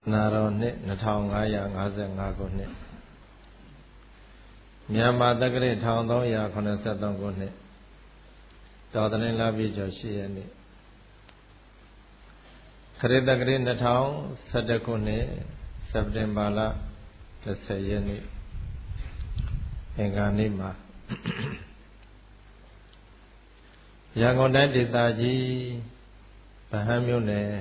နာရောနှစ်2555ခုနှစ်မြန်မာတက္ကရာ1383ခုနှစ်တော်သလင်းလပြည့်ကျော်8ရက်နေ့ခရစ်တက္ကရာ2011ခုနှစ်စက်တင်ဘာလ20ရက်နေ့အင်္ဂါနေ့မှာရန်ကုန်တိုင်းဒေသကြီးဗဟန်းမြို့နယ်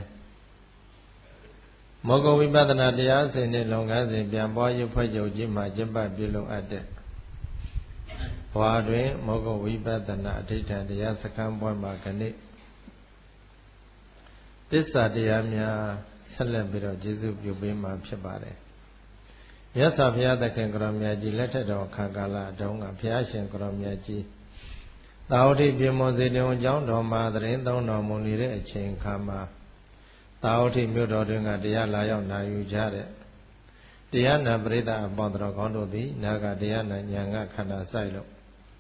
မောဂဝိပဿနာတရားစင်နှင့်လုံငန်းစဉ်ပြန်ပွားရေးဖွဲ့ချုပ်ကြီးမှကျင်းပပြုလုပ်အပ်တဲ့ဘွာတွင်မောဂဝိပဿနာအဋ္ဌိဌံတရားစခန်းပွဲမှာခဏသစ္စာတရားများဆက်လက်ပြီးတော့ကျေးဇူးပြုပေးမှာဖြစ်ပါတယ်။မြတ်စွာဘုရားသခင်ကိုရောမြတ်ကြီးလက်ထက်တော်ခါကာလတုန်းကဘုရားရှင်ကိုရောမြတ်ကြီးသာဝတိပြေမွန်စေတုံအကြောင်းတော်မှာသတင်းသုံးတော်မူနေတဲ့အချိန်ခါမှာသာဝတိမြို့တော်တွင်ကတရားလာရောက်နာယူကြတဲ့တရားနာပရိသတ်အပေါင်းတော်ကောင်းတို့သည်နာကတရားနာဉာဏ်ကခန္ဓာဆိုင်လို့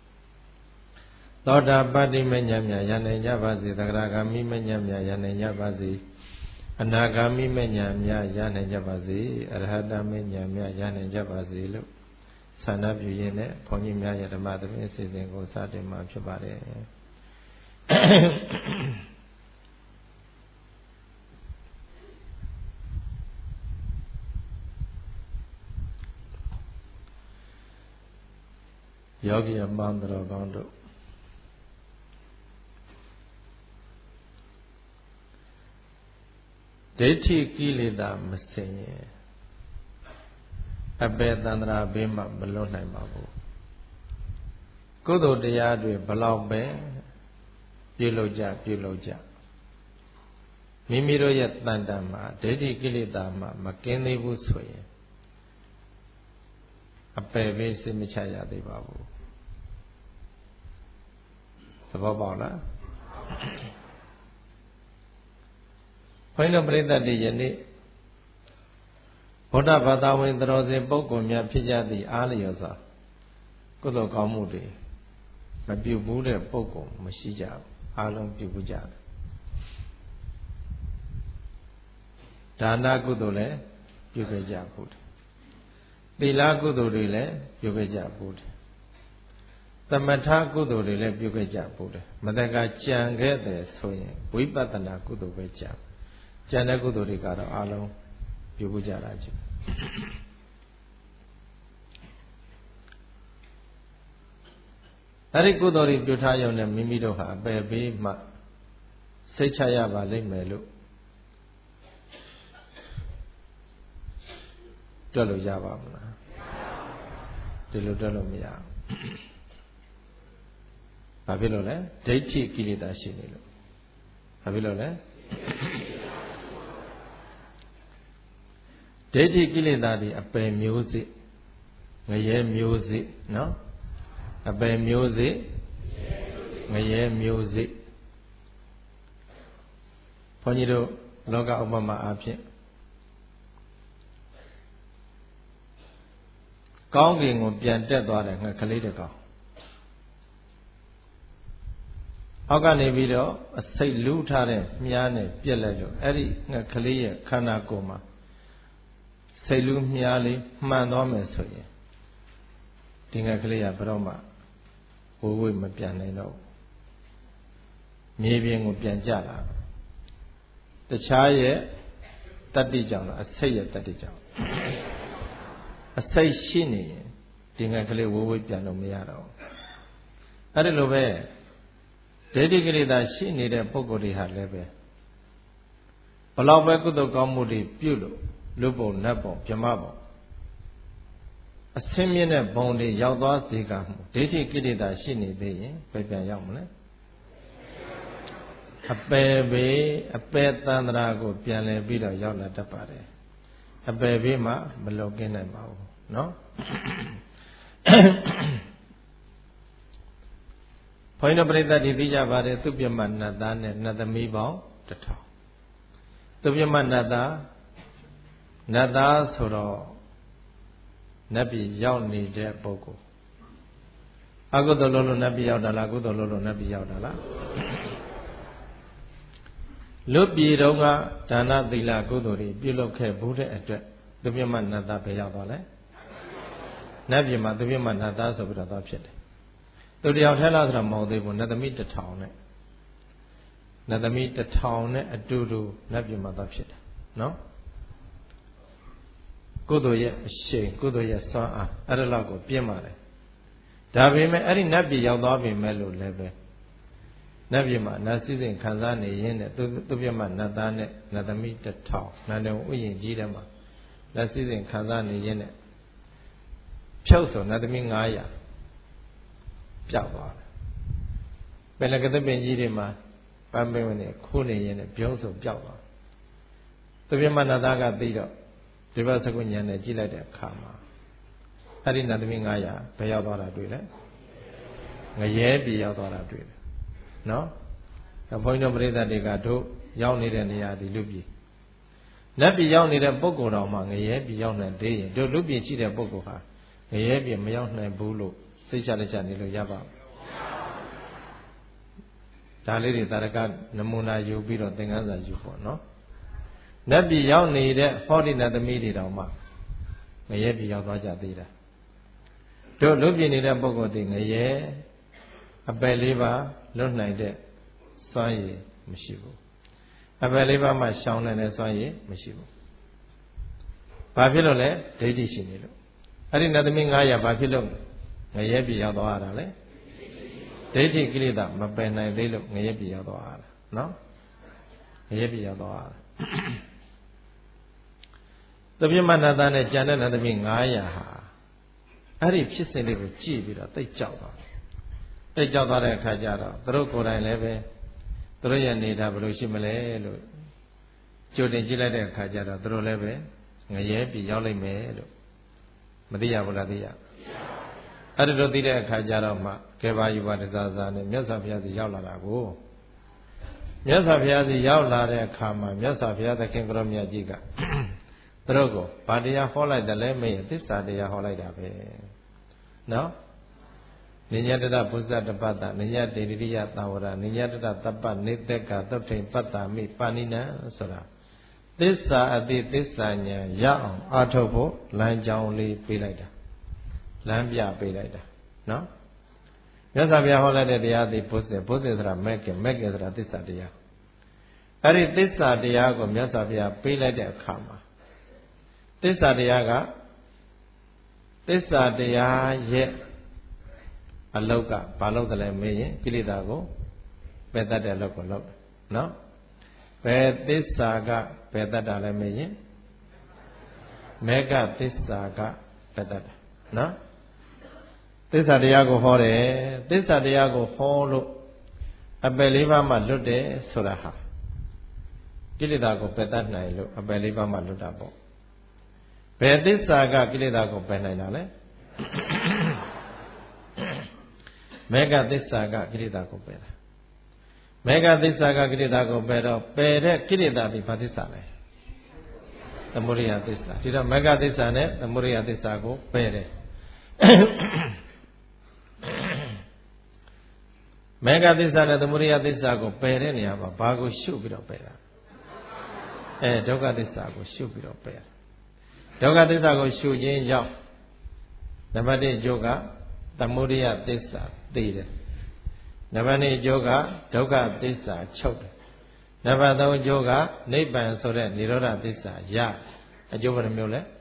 သောတာပတ္တိမဉ္ဇဉ်မြတ်ရနိုင်ကြပါစေသဂရဂามိမဉ္ဇဉ်မြတ်ရနိုင်ကြပါစေအနာဂามိမဉ္ဇဉ်မြတ်ရနိုင်ကြပါစေအရဟတမဉ္ဇဉ်မြတ်ရနိုင်ကြပါစေလို့ဆန္ဒပြုရင်းနဲ့ဘုန်းကြီးများရဲ့ဓမ္မသဘင်အစီအစဉ်ကိုစတင်မှာဖြစ်ပါတယ်ယောဂီအမှန်တော်ကောင်းတို့ဒိဋ္ဌိကိလေသာမစင်ရင်အပေတန္တရာဘေးမှမလွတ်နိုင်ပါဘူးကုသိုလ်တရားတွေဘလောက်ပဲပြုလုပ်ကြမိမိတို့ရဲ့တန်တန်မှာဒိဋ္ဌိကိလေသာမှမကင်းသေးဘူးဆိုရင်အပေဘေးစိတ်မချရသေးပါဘူးသဘောပေါက်လားဘုန်းတော်ပရိသတ်တွေယနေ့ဗုဒ္ဓဘာသာဝင်သတော်စင်ပုဂ္ဂိုလ်များဖြစ်ကြသည့်အားလျော်စွာကုသိုလ်ကောင်းမှုတွေမပြုဘူးတဲ့ပုဂ္ဂိုလ်မရှိကြဘူးအားလုံးပြုဘူးကြတယ်ဒါနကုသိုလ်လည်းပြုခဲ့ကြဘူးတယ်သီလကုသိုလ်တွေလည်းပြုခဲ့ကြဘူးတယ်သမထကုသိုလ်တွေလည်းပြုခဲ့ကြဘူးတယ်မတက်ကကြံခဲ့တယ်ဆိုရင်ဝိပဿနာကုသိုလ်ပဲကြံတဲ့ကုသိုလ်တွေကတော့အားလုံးပြုဘူးကြတာချင်းအဲ့ဒီကုသိုလ်တွေပြုထားရုံနဲ့မိမိတို့ဟာအပယ်ပေးမှစိတ်ချရပါလိမ့်မယ်လို့တွက်လို့ရပါမလားဒီလိုတွက်လို့မရဘူးဘာဖြစ်လို့လဲဒိဋ္ဌိကိလေသာရှိနေလို့ဘာဖြစ်လို့လဲဒိဋ္ဌိကိလေသာတွေအပယ်မျိုးစေ့ငရဲမျိုးစေ့နော်အပယ်မျိုးစေ့ငရဲမျိုးစေ့ဘုန်းကြီးတို့လောကဥပမာအားဖြင့်ကောင်းကင်ကိုပြန်တက်သွားတဲ့ငှက်ကလေးတစ်ကောင်အောက်ကနေပြီးတော့အစိတ်လူးထားတဲ့မြားနဲ့ပြက်လိုက်လို့အဲ့ဒီငှက်ကလေးရဲ့ခန္ဓာကိုယ်မှာစိတ်လူးမြားလေးမှန်သွားမယ်ဆိုရင်ဒီငှက်ကလေးကဘယ်တော့မှဝေးမပြန်နိုင်တော့ဘူးမြေပြင်ကိုပြန်ကြလာတခြားရဲ့တတ္တိကြောင့်လားအစိတ်ရဲ့တတ္တိကြောင့်အစိတ်ရှိနေရင်ဒီငှက်ကလေးဝေးပြန်လို့မရတော့ဘူးအဲ့ဒီလိုပဲဒိဋ္ဌိကိလေသာရှိနေတဲ့ပုဂ္ဂိုလ်တွေဟာလည်းပဲဘလောက်ပဲကုသိုလ်ကောင်းမှုတွေပြုလို့လူပုံနတ်ပုံဗြဟ္မပုံအစင်းမြင့်တဲ့ဘုံတွေရောက်သွားစေကမှုဒိဋ္ဌိကိလေသာရှိနေသေးရင်ဘယ်ပြန်ရောက်မလဲအပယ်ဘေးအပယ်တန္တရာကိုပြန်လည်ပြီးတော့ရောက်လာတတ်ပါတယ်အပယ်ဘေးမှမလွတ်ကင်းနိုင်ပါဘူးနော်ဘုန်းတော်ပရိသတ်ဒီသိကြပါတယ်သူပြမနတ်သားနဲ့နတ်သမီးပေါင်း1000သူပြမနတ်သားဆိုတော့နတ်ပြည်ရောက်နေတဲ့ပုဂ္ဂိုလ်အကုသိုလ်လို့နတ်ပြည်ရောက်တာလားကုသိုလ်လို့နတ်ပြည်ရောက်တာလားလွတ်ပြည်တော့ကဒါနသီလကုသိုလ်တွေပြုလုပ်ခဲ့ဘူးတဲ့အတွက်သူပြမနတ်သားပဲရောက်သွားလဲနတ်ပြည်မှာသူပြမနတ်သားဆိုပြီးတော့သွားဖြစ်တယ်သူတယောက်ထဲလားဆိုတာမဟုတ်သေးဘူးနတ်သမီး1000နဲ့နတ်သမီး1000နဲ့အတူတူနတ်ပြည်မှာသွားဖြစ်တယ်နော်ကုသိုလ်ရဲ့အရှိန်ကုသိုလ်ရဲ့စွမ်းအားအဲ့ဒါလောက်ကိုပြင်းပါတယ်ဒါပေမဲ့အဲ့ဒီနတ်ပြည်ရောက်သွားပြီမဲ့လို့လည်းပဲနတ်ပြည်မှာနတ်စည်းစိမ်ခံစားနေရင်းနဲ့သူပြမနတ်သားနဲ့နတ်သမီး1000နန္ဒုံဥယျာဉ်ကြီးထဲမှာနတ်စည်းစိမ်ခံစားနေရင်းနဲ့ဖြုတ်ဆိုနတ်သမီး900ပျောက်သွားတယ်ပင်လကသပင်ကြီးတွေမှာပန်းပင်ဝင်နေခိုးနေရင်းနဲ့ပြုံးဆိုပျောက်သွားသူပြမနတ်သားကသိတော့ဒီဘက်သကုညံနဲ့ကြည့်လိုက်တဲ့အခါမှာအဲ့ဒီနတ်သမီး900ဘယ်ရောက်သွားတာတွေ့လဲငရဲပြည်ရောက်သွားတာတွေ့တယ်နော်ဘုန်းကြီးတို့ပရိသတ်တွေကတို့ရောက်နေတဲ့နေရာဒီလူပြည်နတ်ပြည်ရောက်နေတဲ့ပုဂ္ဂိုလ်တော်မှငရဲပြည်ရောက်နိုင်သေးရင်တို့လူပြည်ရှိတဲ့ပုဂ္ဂိုလ်ဟာငရဲပြည်မရောက်နိုင်ဘူးလို့စိတ်ချလက်ချနေလို့ရပါ့ဒါလေးတွေတာရကနမူနာယူပြီးတော့သင်္ကန်းစာယူဖို့နော်နတ်ပြည်ရောက်နေတဲ့ဟောဒီနတ်သမီးတွေတောင်မှငရဲပြည်ရောက်သွားကြသေးတာတို့လူပြည်နေတဲ့ပုဂ္ဂိုလ်တွေငရဲအပယ်လေးပါလွတ်နိုင်တဲ့စွမ်းရည်မရှိဘူးအပယ်လေးပါးမှရှောင်နိုင်တဲ့စွမ်းရည်မရှိဘူးဘာဖြစ်လို့လဲဒိဋ္ဌိရှိနေလို့အဲ့ဒီနတ်သမီး900ဘာဖြစ်လို့ငရဲပြည်ရောက်သွားတာလဲဒိဋ္ဌိကိလေသာမပယ်နိုင်သေးလို့ငရဲပြည်ရောက်သွားတာနော်ငရဲပြည်ရောက်သွားတာသဗ္ဗမနတ္တနဲ့ကျန်တဲ့နတ်သမီး900ဟာအဲ့ဒီဖြစ်စဉ်လေးကိုကြည့်ပြီးတော့သိကြောက်သွားတယ်သိကြောက်သွားတဲ့အခါကျတော့သူတို့ကိုယ်တိုင်လည်းပဲသူတို့ရဲ့နေတာဘယ်လိုရှိမလဲလို့ကြိုတင်ကြည့်လိုက်တဲ့အခါကျတော့သူတို့လည်းပဲငရဲပြည်ရောက်လိမ့်မယ်လို့မသိရဘူးလားသိရအဲ့ဒါတို့သိတဲ့အခါကျတော့မှကဲပါယူပါတစားစားနဲ့မြတ်စွာဘုရားစီရောက်လာတာကိုမြတ်စွာဘုရားစီရောက်လာတဲ့အခါမှာမြတ်စွာဘုရားသခင်ကိုရောမြတ်ကြီးကသူတို့ကိုဗာတရားဟောလိုက်တယ်လဲမေးသစ္စာတရားဟောလိုက်တာပဲနော်နိညတတပုဇ္ဇတပတ္တနိညတေတိယသာဝရနိညတတတပ္ပနေတက္ကသုတ်ထိန်ပတ္တာမိပါဏိနံဆိုတာသစ္စာအတိသစ္စာဉာဏ်ရအောင်အားထုတ်ဖို့လမ်းကြောင်းလေးပေးလိုက်တာလမ်းပြပေးလိုက်တာနော်မြတ်စွာဘုရားဟောလိုက်တဲ့တရားသည်ဘုဇ္ဇဆိုတာမဲ့ကဆိုတာသစ္စာတရားအဲ့ဒီသစ္စာတရားကိုမြတ်စွာဘုရားပေးလိုက်တဲ့အခါမှာသစ္စာတရားကသစ္စာတရားရဲ့အလောက်ကဘာလို့တလဲမေးရင်ကိလေသာကိုပယ်တတ်တဲ့အလုပ်ကိုလုပ်နော်ဘယ်သစ္စာကပယ်တတ်တာလဲမေးရင်မေဃသစ္စာကပယ်တတ်တာနော်သစ္စာတရားကိုဟောတယ်သစ္စာတရားကိုဟောလို့အပယ်လေးပါးမှလွတ်တယ်ဆိုတာဟာကိလေသာကိုပယ်တတ်နိုင်လို့အပယ်လေးပါးမှလွတ်တာပေါ့ဘယ်သစ္စာကကိလေသာကိုပယ်နိုင်တာလဲမေဃသစ္စာကကိလေသာကိုပယ်တာမေဃသစ္စာကကိလေသာကိုပယ်တော့ပယ်တဲ့ကိလေသာဒီဘာသစ္စာလဲသမုဒိယသစ္စာဒီတော့မေဃသစ္စာနဲ့သမုဒိယသစ္စာကိုပယ်တယ်မေဃသစ္စာနဲ့သမုဒိယသစ္စာကိုပယ်တဲ့နေရာမှာဘာကိုရှုပြီးတော့ပယ်တာဒုက္ခသစ္စာကိုရှုပြီးတော့ပယ်ဒုက္ခသစ္စာကိုရှုခြင်းကြောင့်နံပါတ်1အကျိုးကသမုဒိယသစ္စာသိတယ်နံပါတ်2အကျိုးကဒုက္ခသစ္စာချုပ်တယ်နံပါတ်3အကျိုးကနိဗ္ဗာန်ဆိုတဲ့និရောဓသစ္စာရအကျိုးဘယ်နှမျိုးလဲ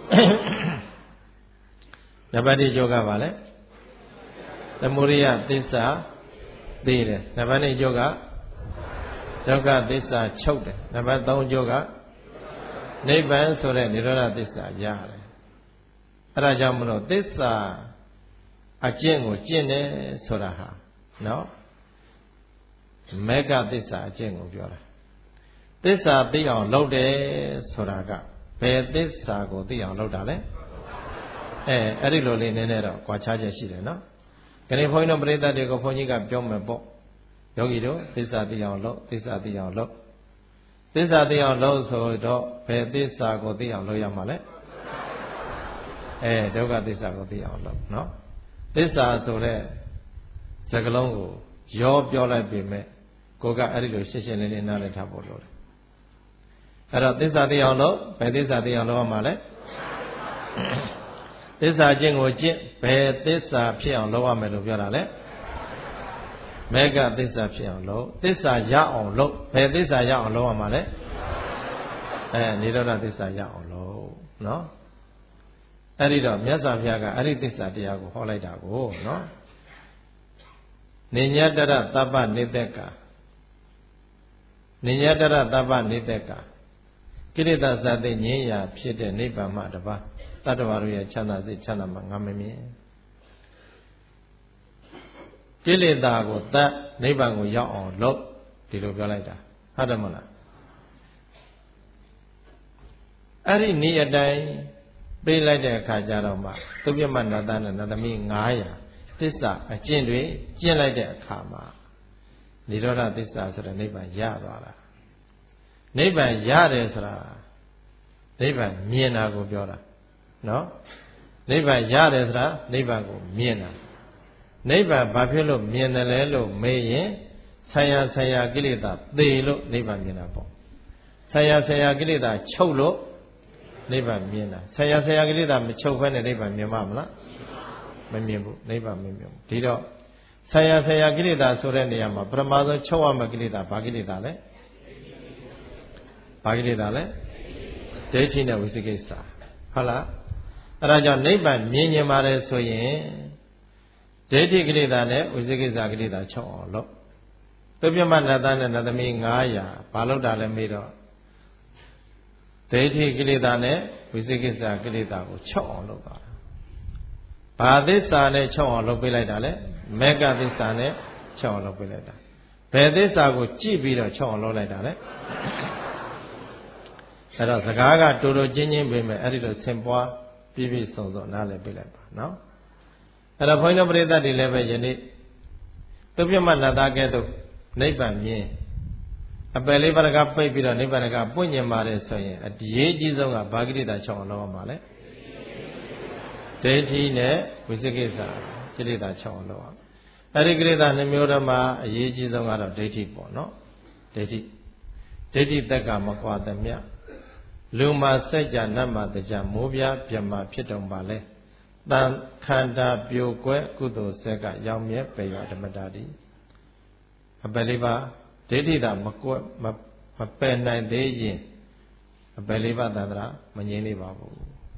နံပါတ်1အကျိုးကဘာလဲသမုဒိယသစ္စာသိတယ်နံပါတ်2အကျိုးကဒုက္ခသစ္စာချုပ်တယ်နံပါတ်3အကျိုးကနိဗ္ဗာန်ဆိုတဲ့និရောဓသစ္စာရတယ်အဲ့ဒါကြောင့်မလို့သစ္စာအကျင့်ကိုကျင့်တယ်ဆိုတာဟာနော်မေဃသစ္စာအကျင့်ကိုပြောတာသစ္စာသိအောင်လုပ်တယ်ဆိုတာကဘယ်သစ္စာကိုသိအောင်လုပ်တာလဲအဲ့ဒီလိုလေးနည်းနည်းတော့ကြွားခြားချက်ရှိတယ်နော်ခဏဘုန်းကြီးတို့ပရိသတ်တွေကိုဘုန်းကြီးကပြောမယ်ပေါ့ယောဂီတို့သစ္စာသိအောင်လုပ်သစ္စာသိအောင်လုပ်သစ္စာသိအောင်လုပ်ဆိုတော့ဘယ်သစ္စာကိုသိအောင်လုပ်ရမှာလဲဒုက္ခသစ္စာကိုသိအောင်လုပ်နော်သစ္စာဆိုတဲ့စကားလုံးကိုရောပြောလိုက်ပေမဲ့ကိုကအဲ့ဒီလိုရှင်းရှင်းလင်းလင်းနားလည်ထားဖို့လိုတယ်အဲ့တော့သစ္စာသိအောင်လို့ဘယ်သစ္စာသိအောင်လုပ်ရမှာလဲသစ္စာကျင့်ကိုကျင့်ဘယ်သစ္စာဖြစ်အောင်လုပ်ရမယ်လို့ပြောတာလဲမေဃသစ္စာဖြစ်အောင်လုပ်သစ္စာရအောင်လုပ်ဘယ်သစ္စာရအောင်လုပ်ရမှာလဲနိရောဓသစ္စာရအောင်လုပ်နော်အဲ့ဒီတော့မြတ်စွာဘုရားကအဲ့ဒီသစ္စာတရားကိုဟောလိုက်တာကိုနော်နိညတရတပ္ပနိတက်ကနိညတရတပ္ပနိတက်ကကိလေသာစတဲ့ငြင်းရာဖြစ်တဲ့နိဗ္ဗာန်မှတပါးတတ္တဝါတို့ရဲ့ချမ်းသာစိတ်ချမ်းသာမှငါမမြင်ကိလေသာကိုတတ်နိဗ္ဗာန်ကိုရောက်အောင်လုပ်ဒီလိုပြောလိုက်တာဟုတ်တယ်မဟုတ်လားအဲ့ဒီနေ့အတိုင်းပေးလိုက်တဲ့အခါကျတော့မှသုပြမနတ္တနဲ့နတမိ900သစ္စာအကျင့်တွေကျင့်လိုက်တဲ့အခါမှာနိရောဓသစ္စာဆိုတဲ့နိဗ္ဗာန်ရသွားတာနိဗ္ဗာန်ရတယ်ဆိုတာနိဗ္ဗာန်မြင်တာကိုပြောတာနော်နိဗ္ဗာန်ရတယ်ဆိုတာနိဗ္ဗာန်ကိုမြင်တာနိဗ္ဗာန်ဘာဖြစ်လို့မြင်တယ်လဲလို့မေးရင်ဆရာဆရာကိလေသာသေလို့နိဗ္ဗာန်မြင်တာပေါ့ဆရာဆရာကိလေသာချုပ်လို့နိဗ္ဗာန်မြင်တာဆရာဆရာကိလေသာမချုပ်ဘဲနဲ့နိဗ္ဗာန်မြင်မှာမလားမမြင်ဘူးနိဗ္ဗာန်မမြင်ဘူးဒီတော့ဆရာဆရာကိလေသာဆိုတဲ့နေရာမှာပထမဆုံးချုပ်ရမယ့်ကိလေသာဘာကိလေသာလဲဘာကိလေသာလဲဒိဋ္ဌိနဲ့ဝိသိကိစ္စဟုတ်လားအဲဒါကြောင့်နိဗ္ဗာန်မြင်မြင်ပါတယ်ဆိုရင်ဒိဋ္ဌိကိလေသာနဲ့ဝိသိကိစ္စကိလေသာချုပ်အောင်လုပ်သုပြမနတ္တနဲ့နတမိ900ဘာလို့တာလဲမေးတော့ဒိဋ္ဌိကိလေသာနဲ့ဝိသိကိစ္စကိလေသာကိုချုပ်အောင်လုပ်ပါဘာသစ္စာနဲ့ချုပ်အောင်လုပ်ပေးလိုက်တာလဲမေဃသစ္စာနဲ့ချုပ်အောင်လုပ်ပေးလိုက်တာဘယ်သစ္စာကိုကြည့်ပြီးတော့ချုပ်အောင်လုပ်လိုက်တာလဲအဲ့တော့စကားကတူတူချင်းချင်းပဲမယ်အဲ့ဒီလိုဆင်ပွားပြည့်ပြည့်စုံစုံနားလည်ပေးလိုက်ပါနော်အဲ့တော့ဘုန်းကြီးတို့ပရိသတ်တွေလည်းပဲယနေ့သုပြမနတ္တကဲ့သို့နိဗ္ဗာန်မြင်အပယ်လေးပါးကပိတ်ပြီးတော့နိဗ္ဗာန်ကပွင့်ညင်ပါတယ်ဆိုရင်အရေးကြီးဆုံးကဘာကိလေသာချုပ်အောင်လုပ်ရမှာလဲဒိဋ္ဌိနဲ့ဝိသိကိစ္စကိလေသာချုပ်အောင်လုပ်ရအဲ့ဒီကိလေသာနှမျိုးတည်းမှာအရေးကြီးဆုံးကတော့ဒိဋ္ဌိပေါ့နော်ဒိဋ္ဌိတက်ကမကွာသမျှလူမှာစัจ जा နတ်မှာတကြမိုးပြပြမဖြစ်တုံပါလေတန်ခန္ဓာပြိုကွဲကုသိုလ်ဆက်ကရောင်မြဲပေရဓမ္မတာတိအပယ်လေးပါဒိဋ္ဌိတာမပယ်နိုင်သေးရင်အပယ်လေးပါသန္တရာမငြင်းနေပါဘူး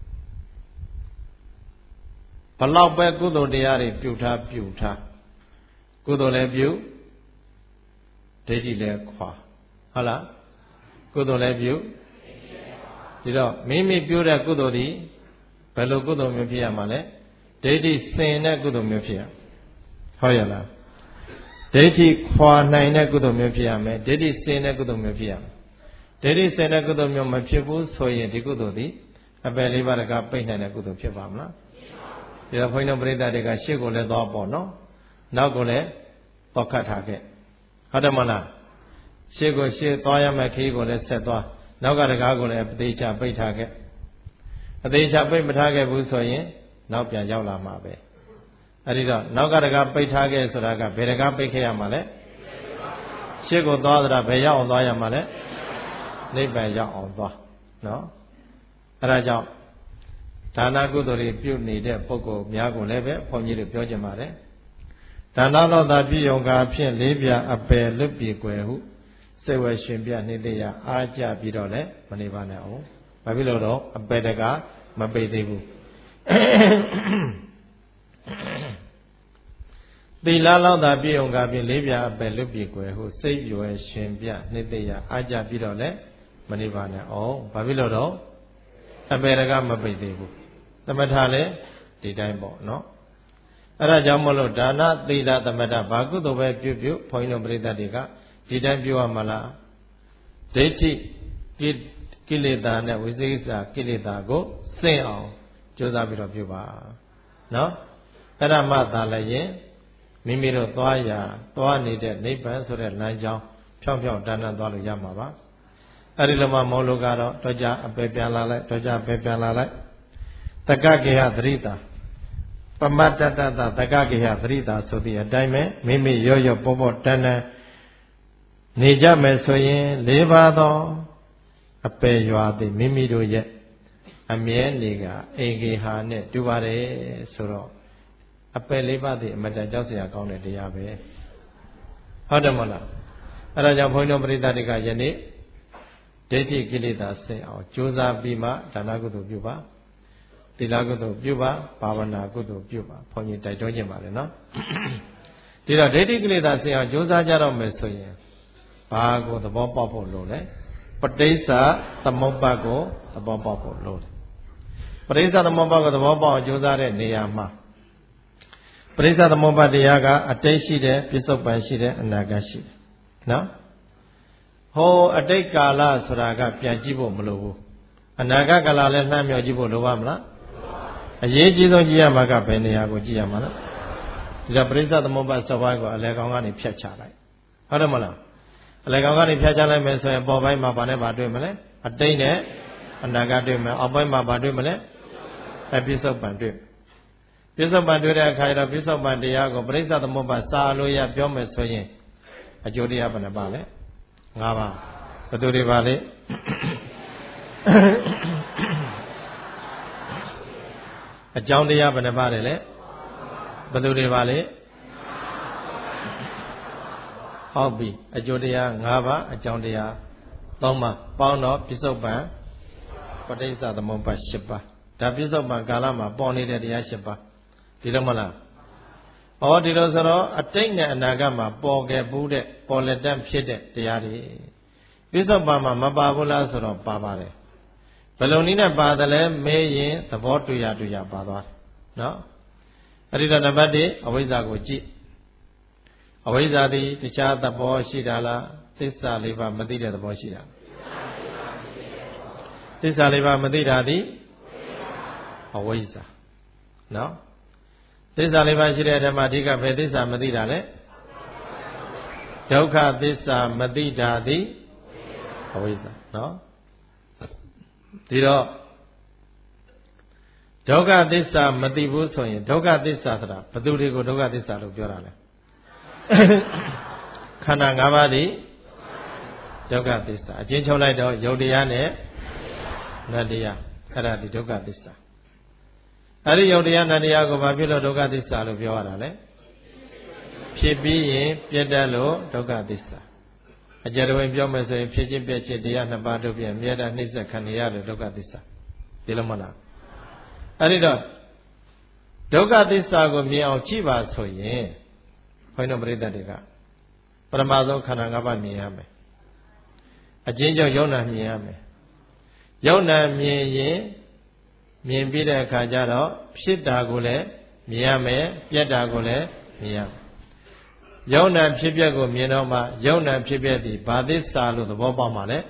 ဘလောက်ပဲကုသိုလ်တရားတွေပြုထားကုသိုလ်လည်းပြုဒိဋ္ဌိလည်းခွာဟုတ်လားကုသိုလ်လည်းပြုဒီတော့မိမိပြုတဲ့ကုသိုလ်ဒီဘယ်လိုကုသိုလ်မျိုးဖြစ်ရမှာလဲဒိဋ္ဌိစင်တဲ့ကုသိုလ်မျိုးဖြစ်ရဟုတ်ရလားဒိဋ္ဌိခွာနိုင်တဲ့ကုသိုလ်မျိုးဖြစ်ရမယ်ဒိဋ္ဌိစင်တဲ့ကုသိုလ်မျိုးဖြစ်ရမယ်ဒိဋ္ဌိစင်တဲ့ကုသိုလ်မျိုးမဖြစ်ဘူးဆိုရင်ဒီကုသိုလ်ဒီအပယ်လေးပါးကပိတ်နိုင်တဲ့ကုသိုလ်ဖြစ်ပါမလားဒီတော့ဘုန်းကြီးတို့ပရိသတ်တွေကရှေ့ကိုလည်းသွားပေါ့နော်နောက်ကိုလည်းတော့ခတ်ထားခဲ့ဟုတ်တယ်မလားရှေ့ကိုရှေ့သွားရမယ့်ခရီးကိုလည်းဆက်သွားနောက်ကတကားကိုလည်းအသေးချပိတ်ထားခဲ့အသေးချပိတ်မထားခဲ့ဘူးဆိုရင်နောက်ပြန်ရောက်လာမှာပဲအဲ့ဒီတော့နောက်ကတကားပိတ်ထားခဲ့ဆိုတာကဘယ်တကားပိတ်ခဲ့ရမှာလဲရှေ့ကိုသွားတာဘယ်ရောက်အောင်သွားရမှာလဲနိဗ္ဗာန်ရောက်အောင်သွားနော်အဲ့ဒါကြောင့်ဒါနကုသိုလ်တွေပြုနေတဲ့ပုဂ္ဂိုလ်များကိုလည်းပဲဘုန်းကြီးတို့ပြောကြပါတယ်ဒါနတော်သာပြုယုံကာဖြင့်လေးပြအပယ်လွတ်ပြေကွယ်ဟုစိတ်ဝဲရှင်ပြနေသေးရအားကြပြီးတော့လည်းမနေပါနဲ့အောင်ဘာဖြစ်လို့တော့အပယ်တကမပိတ်သေးဘူးသီလလောက်သာပြုယုံကာဖြင့်လေးပြအပယ်လွတ်ပြေကွယ်ဟုစိတ်ဝဲရှင်ပြနေသေးရအားကြပြီးတော့လည်းမနေပါနဲ့အောင်ဘာဖြစ်လို့တော့အပယ်တကမပိတ်သေးဘူးသမထလည်းဒီတိုင်းပေါ့နော်အဲ့ဒါကြောင့်မလို့ဒါနသီလသမထဘာကုသိုလ်ပဲပြုဘုန်းကြီးတို့ပရိသတ်တွေကဒီတိုင်းပြောရမလားဒိဋ္ဌိကိလေသာနဲ့ဝိသေကိစ္စကိလေသာကိုစင့်အောင်ကြိုးစားပြီးတော့ပြုပါနော်အဲ့ဒါမှသာလည်းရင်မိမိတို့သွားနေတဲ့နိဗ္ဗာန်ဆိုတဲ့လမ်းကြောင်းဖြောင်းဖြောင်းတန်းတန်းသွားလို့ရမှာပါအဲ့ဒီလိုမှမဟုတ်လို့ကတော့တော့ကြအပယ်ပြန်လာလိုက်တော့ကြပဲပြန်လာလိုက်တက္ကကေဟသရိတာပမတ္တတတတက္ကကေဟသရိတာဆိုတဲ့အတိုင်းပဲမိမိရောပေါ်တန်းတန်းနေကြမယ်ဆိုရင်၄ပါးသောအပယ်ရွာသည်မိမိတို့ရဲ့အမြဲနေကအေဂေဟာနဲ့တူပါတယ်ဆိုတော့အပယ်၄ပါးသည်အမတန်ကြောက်စရာကောင်းတဲ့တရားပဲဟုတ်တယ်မဟုတ်လားအဲ့ဒါကြောင့်ဘုန်းကြီးတို့ပရိသတ်တွေကယနေ့ဒိဋ္ဌိကိလေသာဆင်းအောင်ကြိုးစားပြီးမှဒါနကုသိုလ်ပြုပါသီလကုသိုလ်ပြုပါဘာဝနာကုသိုလ်ပြုပါဘုန်းကြီးတိုက်တွန်းခြင်းပါတယ်နော်ဒီတော့ဒိဋ္ဌိကိလေသာဆင်းအောင်ကြိုးစားကြတော့မယ်ဆိုရင်ဘာကိုသဘောပေါက်ဖို့လိုလဲပဋိစ္စသမုပ္ပါဒ်ကိုသဘောပေါက်ဖို့လိုတယ်ပဋိစ္စသမုပ္ပါဒ်ကိုသဘောပေါက်အောင်ကြိုးစားတဲ့နေရာမှာပဋိစ္စသမုပ္ပါဒ်တရားကအတိတ်ရှိတယ်ပြစ္ဆုတ်ပံရှိတယ်အနာဂတ်ရှိတယ်နော်ဟိုအတိတ်ကာလဆိုတာကပြန်ကြည့်ဖို့မလိုဘူးအနာဂတ်ကာလလည်းနှမ်းမြော်ကြည့်ဖို့လိုပါမလားအရေးကြီးဆုံးကြည့်ရမှာကဘယ်နေရာကိုကြည့်ရမှာလဲဒီတော့ပရိစ္ဆသမုပ္ပါဒ်စပိုင်းကိုအလယ်ကောင်ကနေဖြတ်ချလိုက်ဟုတ်တယ်မလားအလယ်ကောင်ကနေဖြတ်ချလိုက်မယ်ဆိုရင်ပေါ်ပိုင်းမှာဘာနဲ့ဘာတွေ့မလဲအတိတ်နဲ့အနာဂတ်တွေ့မယ်အောက်ပိုင်းမှာဘာတွေ့မလဲပြစ္ဆုတ်ပံတွေ့ပြစ္ဆုတ်ပံတွေ့တဲ့အခါကျတော့ပြစ္ဆုတ်ပံတရားကိုပရိစ္ဆသမုပ္ပါဒ်စာလို့ရပြောမယ်ဆိုရင်အကျိုးတရားဘယ်နှပါလဲ၅ပါးဘယ်သူတွေပါလဲအကြောင်းတရားဘယ်နှပါးတယ်လဲဘယ်သူတွေပါလဲဟုတ်ပြီအကျိုးတရား၅ပါးအကြောင်းတရား၃ပါးပေါင်းတော့ပြစ္ဆုတ်ပံပဋိစ္စသမုပ္ပါဒ်၈ပါးဒါပြစ္ဆုတ်ပံကာလမှာပေါ်နေတဲ့တရား၈ပါးဒီလိုမလားဩဒီလိုဆိုတော့အတိတ်နဲ့အနာဂတ်မှာပေါ်ခဲ့ဘူးတဲ့ပေါ်လက်တတ်ဖြစ်တဲ့တရားတွေပြစ္ဆုတ်ပံမှာမပါဘူးလားဆိုတော့ပါပါတယ်ဘယ်လိုနည်းနဲ့ပါတယ်လဲမေးရင်သဘောတူရပါသွားတယ်နော်အဲ့ဒီတော့နံပါတ်1အဝိဇ္ဇာကိုကြည့်အဝိဇ္ဇာသည်တခြားသဘောရှိတာလားသစ္စာ၄ပါးမသိတဲ့သဘောရှိတာသစ္စာ၄ပါးမသိတာသည်အဝိဇ္ဇာနော်သစ္စာ၄ပါးရှိတဲ့အထက်မှာအဓိကဘယ်သစ္စာမသိတာလဲဒုက္ခသစ္စာမသိတာသည်အဝိဇ္ဇာနော်ဒီတော့ဒုက္ခသစ္စာမသိဘူးဆိုရင်ဒုက္ခသစ္စာဆိုတာဘယ်သူတွေကိုဒုက္ခသစ္စာလို့ပြောတာလဲခန္ဓာ၅ပါးသည်ဒုက္ခသစ္စာအချင်းချုပ်လိုက်တော့ယုတ်တရားနဲ့နတ္တရားအဲ့ဒါဒီဒုက္ခသစ္စာအဲ့ဒီယုတ်တရားနတ္တရားကိုဘာဖြစ်လို့ဒုက္ခသစ္စာလို့ပြောရတာလဲဖြစ်ပြီးရင်ပြတ်တတ်လို့ဒုက္ခသစ္စာအကြတော်ဝင်ပြောမယ်ဆိုရင်ဖြစ်ခြင်းပြည့်ခြင်းတရားနှစ်ပါးတို့ဖြင့်အမြဲတမ်းနှိမ့်ဆက်ခံရလို့ဒုက္ခသစ္စာဒီလိုမလားအဲ့ဒီတော့ဒုက္ခသစ္စာကိုမြင်အောင်ကြည့်ပါဆိုရင်ဘုန်းတော်ပရိသတ်တွေကပရမသောခန္ဓာ၅ပါးမြင်ရမယ်အချင်းချင်းယုံနာမြင်ရမယ်ယုံနာမြင်ရင်မြင်ပြီးတဲ့အခါကျတော့ဖြစ်တာကိုလည်းမြင်ရမယ်ပြက်တာကိုလည်းမြင်ရမယ်ယုံနာဖြစ်ပျက်ကိုမြင်တော့မှယုံနာဖြစ်ပျက်သည်ဘာသစ္စာလို့သဘောပေါက်မှလဲ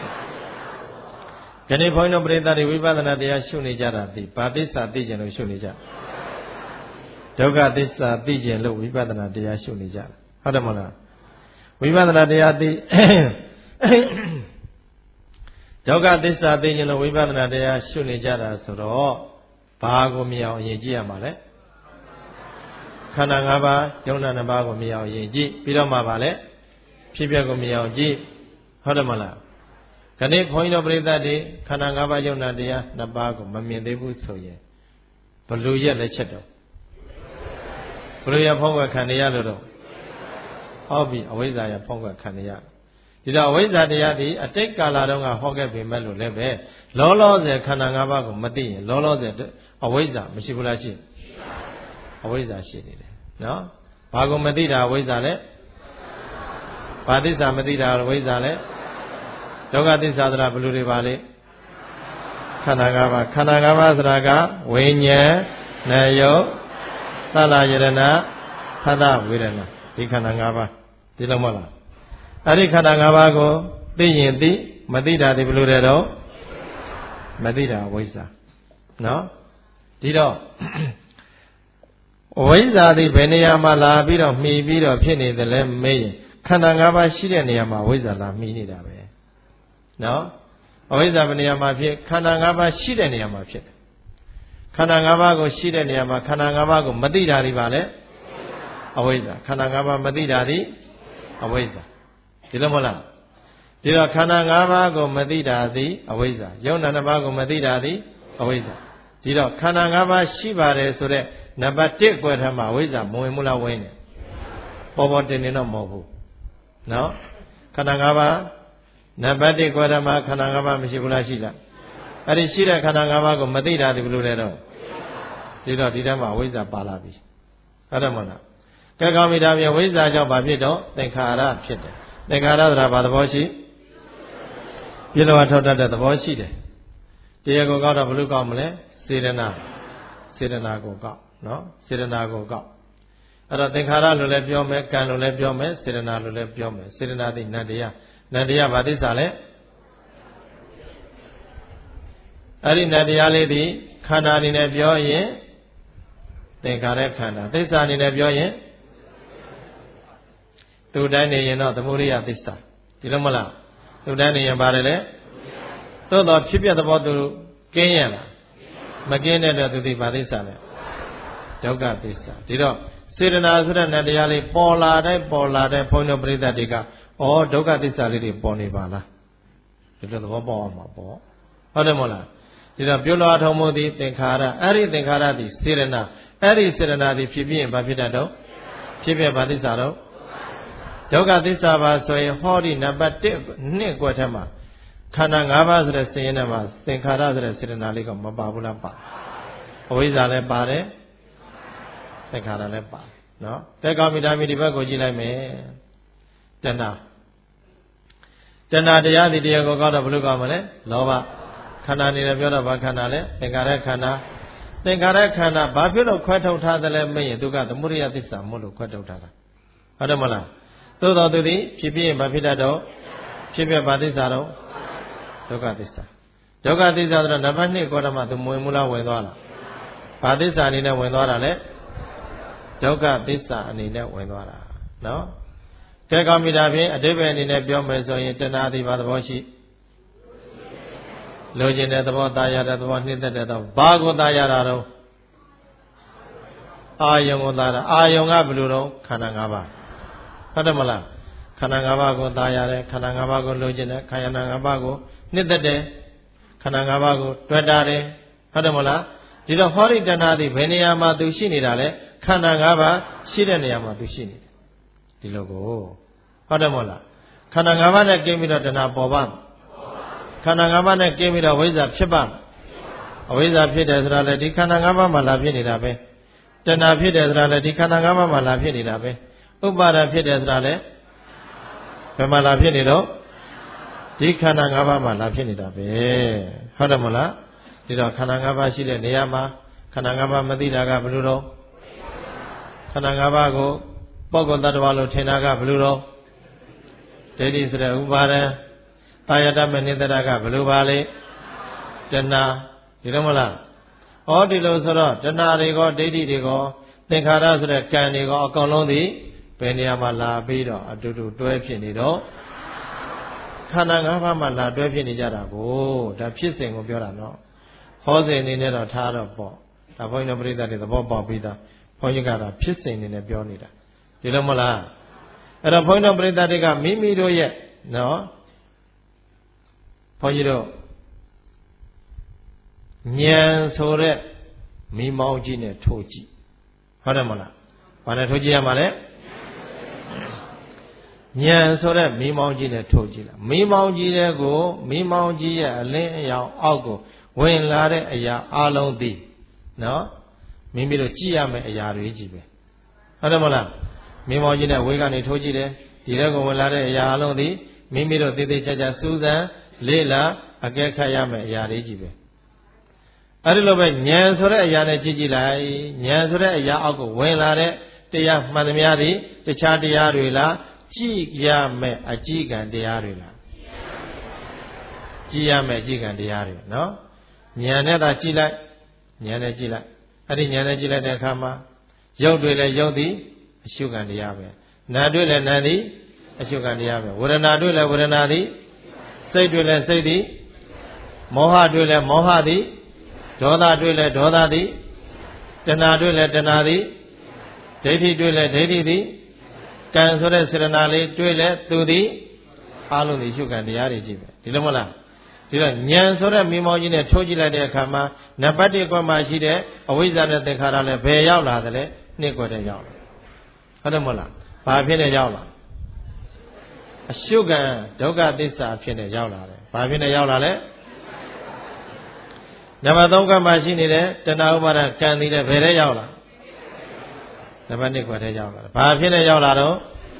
ဒီနေ့ဘုန်းတော်ပရိသတ်တွေဝိပဿနာတရားရှုနေကြတာဒီဘာသစ္စာသိကျင်လို့ရှုနေကြဒုက္ခသစ္စာသိကျင်လို့ဝိပဿနာတရားရှုနေကြဟုတ်တယ်မလားဝိပဿနာတရားသိဒုက္ခသစ္စာသိကျင်လို့ဝိပဿနာတရားရှုနေကြတာဆိုတော့ဘာကိုမြင်အောင်အရင်ကြည့်ရမှာလဲခန္ဓာ၅ပါးယုံနာ၅ပါးကိုမြင်အောင်အရင်ကြည့်ပြီးတော့မှပါလဲဖြစ်ပျက်ကိုမြင်အောင်ကြည့်ဟုတ်တယ်မလားခဏဘုန်းကြီးတို့ပရိသတ်တွေခန္ဓာ၅ပါးယုံနာတရား၂ပါးကိုမမြင်သေးဘူးဆိုရင်ဘလူရဲ့လက်ချက်တော့ဘလူရဲ့ဖုံးကွယ်ခံရလို့တော့ဟုတ်ပြီအဝိဇ္ဇာရဲ့ဖုံးကွယ်ခံရဒီတော့အဝိဇ္ဇာတရားဒီအတိတ်ကာလတုန်းကဟောခဲ့ပေမဲ့လို့လည်းပဲလောလောဆယ်ခန္ဓာ၅ပါးကိုမသိရင်လောလောဆယ်အဝိဇ္ဇာမရှိဘူးလားရှိအဝိဇ္ဇာရှိနေတယ်နော်ဘာကိုမသိတာအဝိဇ္ဇာလဲဘာသစ္စာမသိတာအဝိဇ္ဇာလဲဒုက္ခသစ္စာဆိုတာဘယ်လိုတွေပါလဲခန္ဓာ၅ပါးခန္ဓာ၅ပါးဆိုတာကဝိညာဉ်နာယုတ်သလယရဏဖသဝေဒနာဒီခန္ဓာ၅ပါးဒီလိုမဟုတ်လားအဲ့ဒီခန္ဓာ၅ပါးကိုသိရင်သိမသိတာဒီဘယ်လိုတွေတော့မသိတာဝိဇ္ဇာနော်ဒီတော့ဝိဇ္ဇာဒီဘယ်နေရာမှာလာပြီးတော့မှီပြီးတော့ဖြစ်နေတယ်လဲမေးရင်ခန္ဓာ၅ပါးရှိတဲ့နေရာမှာဝိဇ္ဇာလာမှီနေတာပဲနော်အဝိဇ္ဇာဘယ်နေရာမှာဖြစ်ခန္ဓာ၅ပါးရှိတဲ့နေရာမှာဖြစ်တယ်ခန္ဓာ၅ပါးကိုရှိတဲ့နေရာမှာခန္ဓာ၅ပါးကိုမသိတာဒီပါလေအဝိဇ္ဇာခန္ဓာ၅ပါးမသိတာဒီအဝိဇ္ဇာဒီလိုမဟုတ်လားဒီတော့ခန္ဓာ၅ပါးကိုမသိတာသည်အဝိဇ္ဇာယုံနာ၅ပါးကိုမသိတာသည်အဝိဇ္ဇာဒီတော့ခန္ဓာ၅ပါးရှိပါတယ်ဆိုတဲ့နံပါတ်1ကွယ်ထမှာအဝိဇ္ဇာမဝင်ဘူးလားဝင်တယ်ပေါ်ပေါ်တင်တင်တော့မဟုတ်ဘူးနော်ခန္ဓာ၅ပါးနံပါတ်1ကွယ်ထမှာခန္ဓာ၅ပါးမရှိဘူးလားရှိလားအဲ့ဒီရှိတဲ့ခန္ဓာ၅ပါးကိုမသိတာဒီဘယ်လိုလဲတော့ဒီတော့ဒီထဲမှာအဝိဇ္ဇာပါလာပြီဟုတ်တယ်မဟုတ်လားကဲကောင်းပြီဒါပြန်ဝိဇ္ဇာကြောင့်ဘာဖြစ်တော့သင်္ခါရဖြစ်တယ်သင်္ခါရဆိုတာဘာသဘောရှိပြည့်တော်ထောက်တတ်တဲ့သဘောရှိတယ်တရားကိုကောက်တော့ဘယ်လိုကောက်မလဲစေတနာကိုကောက်နော်စေတနာကိုကောက်အဲ့တော့သင်္ခါရလို့လည်းပြောမယ်ကံလို့လည်းပြောမယ်စေတနာလို့လည်းပြောမယ်စေတနာသိနန္တရားဘာသစ္စာလဲအဲ့ဒီနတရားလေးဒီခန္ဓာအနေနဲ့ပြောရင်သင်္ခါရခန္ဓာသစ္စာအနေနဲ့ပြောရင်သူတိုင်းနေရင်တော့သမုဒိယသစ္စာဒီလိုမလားသူတိုင်းနေရင်ပါတယ်လေသို့တော့ဖြစ်ပြသဘောသူကင်းရလားမကင်းတဲ့တော့သူဒီဘာသစ္စာလဲဒုက္ခသစ္စာဒီတော့စေတနာဆိုတဲ့နတရားလေးပေါ်လာတဲ့ဘုန်းတော်ပရိသတ်တွေကဩဒုက္ခသစ္စာလေးတွေပေါ်နေပါလားဒီလိုသဘောပေါက်အောင်ပါပေါ့ဟုတ်တယ်မဟုတ်လားဒီတော့ပြုလို့အထုံးမှုသည်သင်္ခါရအဲ့ဒီသင်္ခါရသည်စေတနာအဲ့ဒီစေတနာသည်ဖြစ်ပြီးရင်ဘာဖြစ်တတ်တော့ဖြစ်ပြဘာသစ္စာတော့ဒုက္ခသစ္စာပါဆိုရင်ဟောဒီနံပါတ်1နှစ်ကွက်ထဲမှာခန္ဓာ၅ပါးဆိုတဲ့စိတ်ရင်းထဲမှာသင်္ခါရဆိုတဲ့စေတနာလေးကမပါဘူးလားပါအဝိဇ္ဇာလည်းပါတယ်သင်္ခါရလည်းပါနော်တဲ့ကောင်းပြီဒါမြည်ဒီဘက်ကိုကြည့်လိုက်မယ်တဏှာတရားဒီတရားကိုကောက်တော့ဘယ်လိုကောက်မလဲလောဘခန္ဓာနေတယ်ပြောတော့ဘာခန္ဓာလဲသင်္ခါရခန္ဓာဘာဖြစ်လို့ခွဲထုတ်ထားသလဲမင်းရင်သူကသမုဒိယသစ္စာမို့လို့ခွဲထုတ်ထားတာဟုတ်တယ်မလားသို့တော်သူသည်ဖြစ်ပြီးရင်ဘာဖြစ်တတ်တော့ဖြစ်ပြဘာသစ္စာတော့ဒုက္ခသစ္စာဆိုတော့နံပါတ်2ကောဓမသူဝင်မူလားဝင်သွားလားဘာသစ္စာအနေနဲ့ဝင်သွားတာလဲဒုက္ခသစ္စာအနေနဲ့ဝင်သွားတာနော်တဲ့ကောင်းပြီဒါဖြင့်အတိပ္ပယ်အနေနဲ့ပြောမယ်ဆိုရင်တဏှာသည်ဘာသဘောရှိလိုချင်တဲ့သဘောတာရတဲ့သဘောနှိမ့်သက်တဲ့သဘောဘာကိုတာရတာတော့အာယုံကိုတာတာအာယုံကဘယ်လိုတော့ခန္ဓာ၅ပါးဟုတ်တယ်မလားခန္ဓာ၅ပါးကိုတာရတယ်ခန္ဓာ၅ပါးကိုလိုချင်တယ်ခန္ဓာ၅ပါးကိုနှိမ့်သက်တယ်ခန္ဓာ၅ပါးကိုတွေ့တာတယ်ဟုတ်တယ်မလားဒီတော့ဟောရိတဏှာသည်ဘယ်နေရာမှာသူရှိနေတာလဲခန္ဓာ၅ပါးရှိတဲ့နေရာမှာသူရှိနေတယ်ဒီလိုကိုဟုတ်တယ်မဟုတ်လားခန္ဓာ၅ပါးနဲ့ကင်းပြီးတော့တဏှာပေါ်ပါခန္ဓာ၅ပါးနဲ့ကင်းပြီးတော့ဝိဇ္ဇာဖြစ်ပါအဝိဇ္ဇာဖြစ်တယ်ဆိုတာလေဒီခန္ဓာ၅ပါးမှာလာဖြစ်နေတာပဲတဏှာဖြစ်တယ်ဆိုတာလေဒီခန္ဓာ၅ပါးမှာလာဖြစ်နေတာပဲဥပါဒဖြစ်တယ်ဆိုတာလေဘယ်မှာလာဖြစ်နေတော့ဒီခန္ဓာ၅ပါးမှာလာဖြစ်နေတာပဲဟုတ်တယ်မလားဒီတော့ခန္ဓာ၅ပါးရှိတဲ့နေရာမှာခန္ဓာ၅ပါးမသိတာကဘယ်လိုတော့ခန္ဓာ၅ပါးကိုပုဂ္ဂိုလ်တ attva လို့ထင်တာကဘယ်လိုတော့ဒိဋ္ဌိဆိုတဲ့ဥပါဒံတာယတမနိတရကဘယ်လိုပါလဲတဏှာဒီလိုမလားဩဒီလိုဆိုတော့တဏှာတွေကိုဒိဋ္ဌိတွေကိုသင်္ခါရဆိုတဲ့ကံတွေကိုအကုန်လုံးသည်ဘယ်နေရာမှာလာပြီးတော့အတူတူတွဲဖြစ်နေတော့ခန္ဓာ၅ပါးမှာလာတွဲဖြစ်နေကြတာကိုဒါဖြစ်စဉ်ကိုပြောတာနော်ဟောစဉ်အနေနဲ့တော့ထားတော့ပေါ့ဒါဘုန်းကြီးတို့ပရိသတ်တွေသဘောပေါက်ပြီးသားဘုန်းကြီးကတော့ဖြစ်စဉ်အနေနဲ့ပြောနေတာဒီလိုမလားအဲ့တော့ဘုန်းကြီးတို့ပရိသတ်တွေကမိမိတို့ရဲ့နော်ဘုန်းကြီးတို့ဉာဏ်ဆိုတဲ့မိမောင်းကြီးနဲ့ထိုးကြည့်ဟုတ်တယ်မလားဘာနဲ့ထိုးကြည့်ရမှာလဲဉာဏ်ဆိုတဲ့မိမောင်းကြီးနဲ့ထိုးကြည့်လားမိမောင်းကြီးတဲ့ကိုမိမောင်းကြီးရဲ့အလင်းအယောင်အောက်ကိုဝင်လာတဲ့အရာအလုံးသည်နော်မိမိတို့ကြည့်ရမယ့်အရာတွေကြီးပဲဟုတ်တယ်မလားမိမောင်းကြီးနဲ့ဝေးကနေထိုးကြည့်တယ်ဒီတဲ့ကိုဝင်လာတဲ့အရာအလုံးသည်မိမိတို့သေသေးချာချာစူးစမ်းလေ့လာအကဲခတ်ရမယ့်အရာတွေကြီးပဲအဲ့ဒီလိုပဲဉာဏ်ဆိုတဲ့အရာနဲ့ကြည့်ကြည့်လိုက်ဉာဏ်ဆိုတဲ့အရာအောက်ကိုဝင်လာတဲ့တရားမှန်သမျှသည်တခြားတရားတွေလားကြည့်ရမယ့်အကြည့်ကံတရားတွေလားကြည့်ရမယ့်အကြည့်ကံတရားတွေနော်ဉာဏ်နဲ့သာကြည့်လိုက်ဉာဏ်နဲ့ကြည့်လိုက်အဲ့ဒီဉာဏ်နဲ့ကြည့်လိုက်တဲ့အခါမှာရုပ်တွေလည်းရုပ်သည်အရှုကံတရားပဲနာတွေလည်းနာသည်အရှုကံတရားပဲဝေဒနာတွေလည်းဝေဒနာသည်စိတ်တွေလည်းစိတ်သည်မောဟတွေလည်းမောဟသည်ဒေါသတွေလည်းဒေါသသည်တဏှာတွေလည်းတဏှာသည်ဒိဋ္ဌိတွေလည်းဒိဋ္ဌိသည်ကံဆိုတဲ့စေတနာလေးတွေလည်းသူသည်အားလုံးဒီရှုခံတရားတွေကြည့်ပဲဒီလိုမလားဒီတော့ဉာဏ်ဆိုတဲ့မိမောကြီးနဲ့ထိုးကြည့်လိုက်တဲ့အခါမှာနံပါတ်1ကွက်မှာရှိတဲ့အဝိဇ္ဇာနဲ့သင်္ခါရလည်းဘယ်ရောက်လာသလဲ2ကွက်တည်းရောက်လာဟုတ်တယ်မဟုတ်လားဘာဖြစ်နေရောက်လာအရှုခံဒုက္ခသစ္စာဖြစ်နေရောက်လာတယ်ဘာဖြစ်နေရောက်လာလဲနံပါတ်3ကွက်မှာရှိနေတဲ့တဏှာဥပါဒကံနေတဲ့ဘယ်ထဲရောက်လာနံပါတ်2ကွက်ထဲရောက်လာတယ်ဘာဖြစ်နေရောက်လာတော့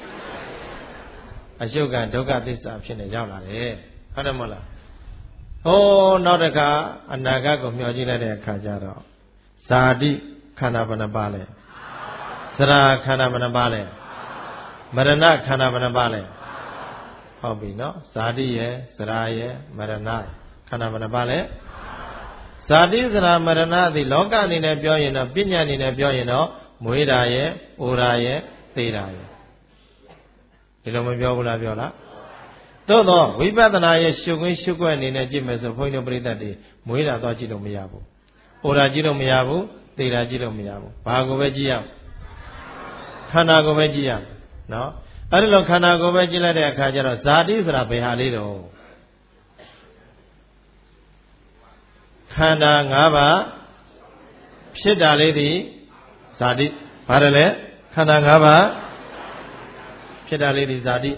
အရှုခံဒုက္ခသစ္စာဖြစ်နေရောက်လာတယ်ဟုတ်တယ်မဟုတ်လားဟိုးနောက်တစ်ခါအနာဂတ်ကိုမျှော်ကြည့်လိုက်တဲ့အခါကျတော့ဇာတိခန္ဓာဘယ်နှပါလဲသရခန္ဓာဘယ်နှပါလဲမရဏခန္ဓာဘယ်နှပါလဲဟုတ်ပြီနော်ဇာတိရဲ့သရရဲ့မရဏခန္ဓာဘယ်နှပါလဲဇာတိသရမရဏသည်လောကအနေနဲ့ပြောရင်တော့ပညာအနေနဲ့ပြောရင်တော့မွေးတာရဲ့အိုတာရဲ့သေတာရဲ့ဒီလိုမပြောဘူးလားပြောလားသို့တော့ဝိပဿနာရဲ့ရှုခွင့်ရှုခွက်အနေနဲ့ကြည့်မယ်ဆိုဘုန်းကြီးတို့ပြိဿတွေမွေးတာတော့ကြည့်လို့မရဘူး။အိုတာကြည့်လို့မရဘူး။သေတာကြည့်လို့မရဘူး။ဘာကိုပဲကြည့်ရအောင်။ခန္ဓာကိုပဲကြည့်ရမယ်နော်။အဲဒီလိုခန္ဓာကိုပဲကြည့်လိုက်တဲ့အခါကျတော့ဇာတိဆိုတာဘယ်ဟာလေးတော့ခန္ဓာ၅ပါးဖြစ်တာလေးဒီဇာတိဘာတယ်လဲခန္ဓာ၅ပါးဖြစ်တာလေးဒီဇာတိ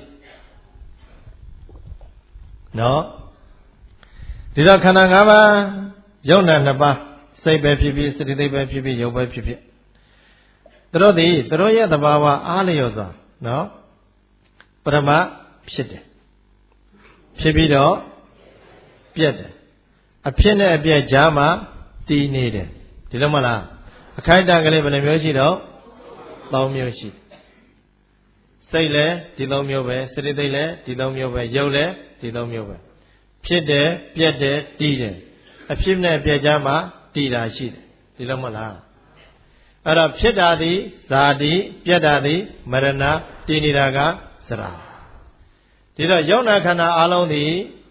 နော်ဒီတော့ခန္ဓာ၅ပါးယုံနာ2ပါးစိတ်ပဲဖြစ်ဖြစ်စတိသိပဲဖြစ်ဖြစ်ယုတ်ပဲဖြစ်ဖြစ်သူတို့ရဲ့သဘာဝအားလျော်စွာနော်ပရမဖြစ်တယ်ဖြစ်ပြီးတော့ပြက်တယ်အဖြစ်နဲ့အပြက်ကြားမှာတည်နေတယ်ဒီလိုမလားအခိုက်အတန့်ကလေးဘယ်နှမျိုးရှိတော့3မျိုးရှိစိတ်လည်းဒီ3မျိုးပဲစတိသိလည်းဒီ3မျိုးပဲယုတ်လည်းဒီ3မျိုးပဲဖြစ်တယ်ပြက်တယ်တည်တယ်အဖြစ်နဲ့ပြက်ကြားမှာတည်တာရှိတယ်ဒီလိုမလားအဲ့တော့ဖြစ်တာသည်ဇာတိပြက်တာသည်မရဏတည်နေတာကသရဒီတော့ယုံနာခန္ဓာအလုံးသည်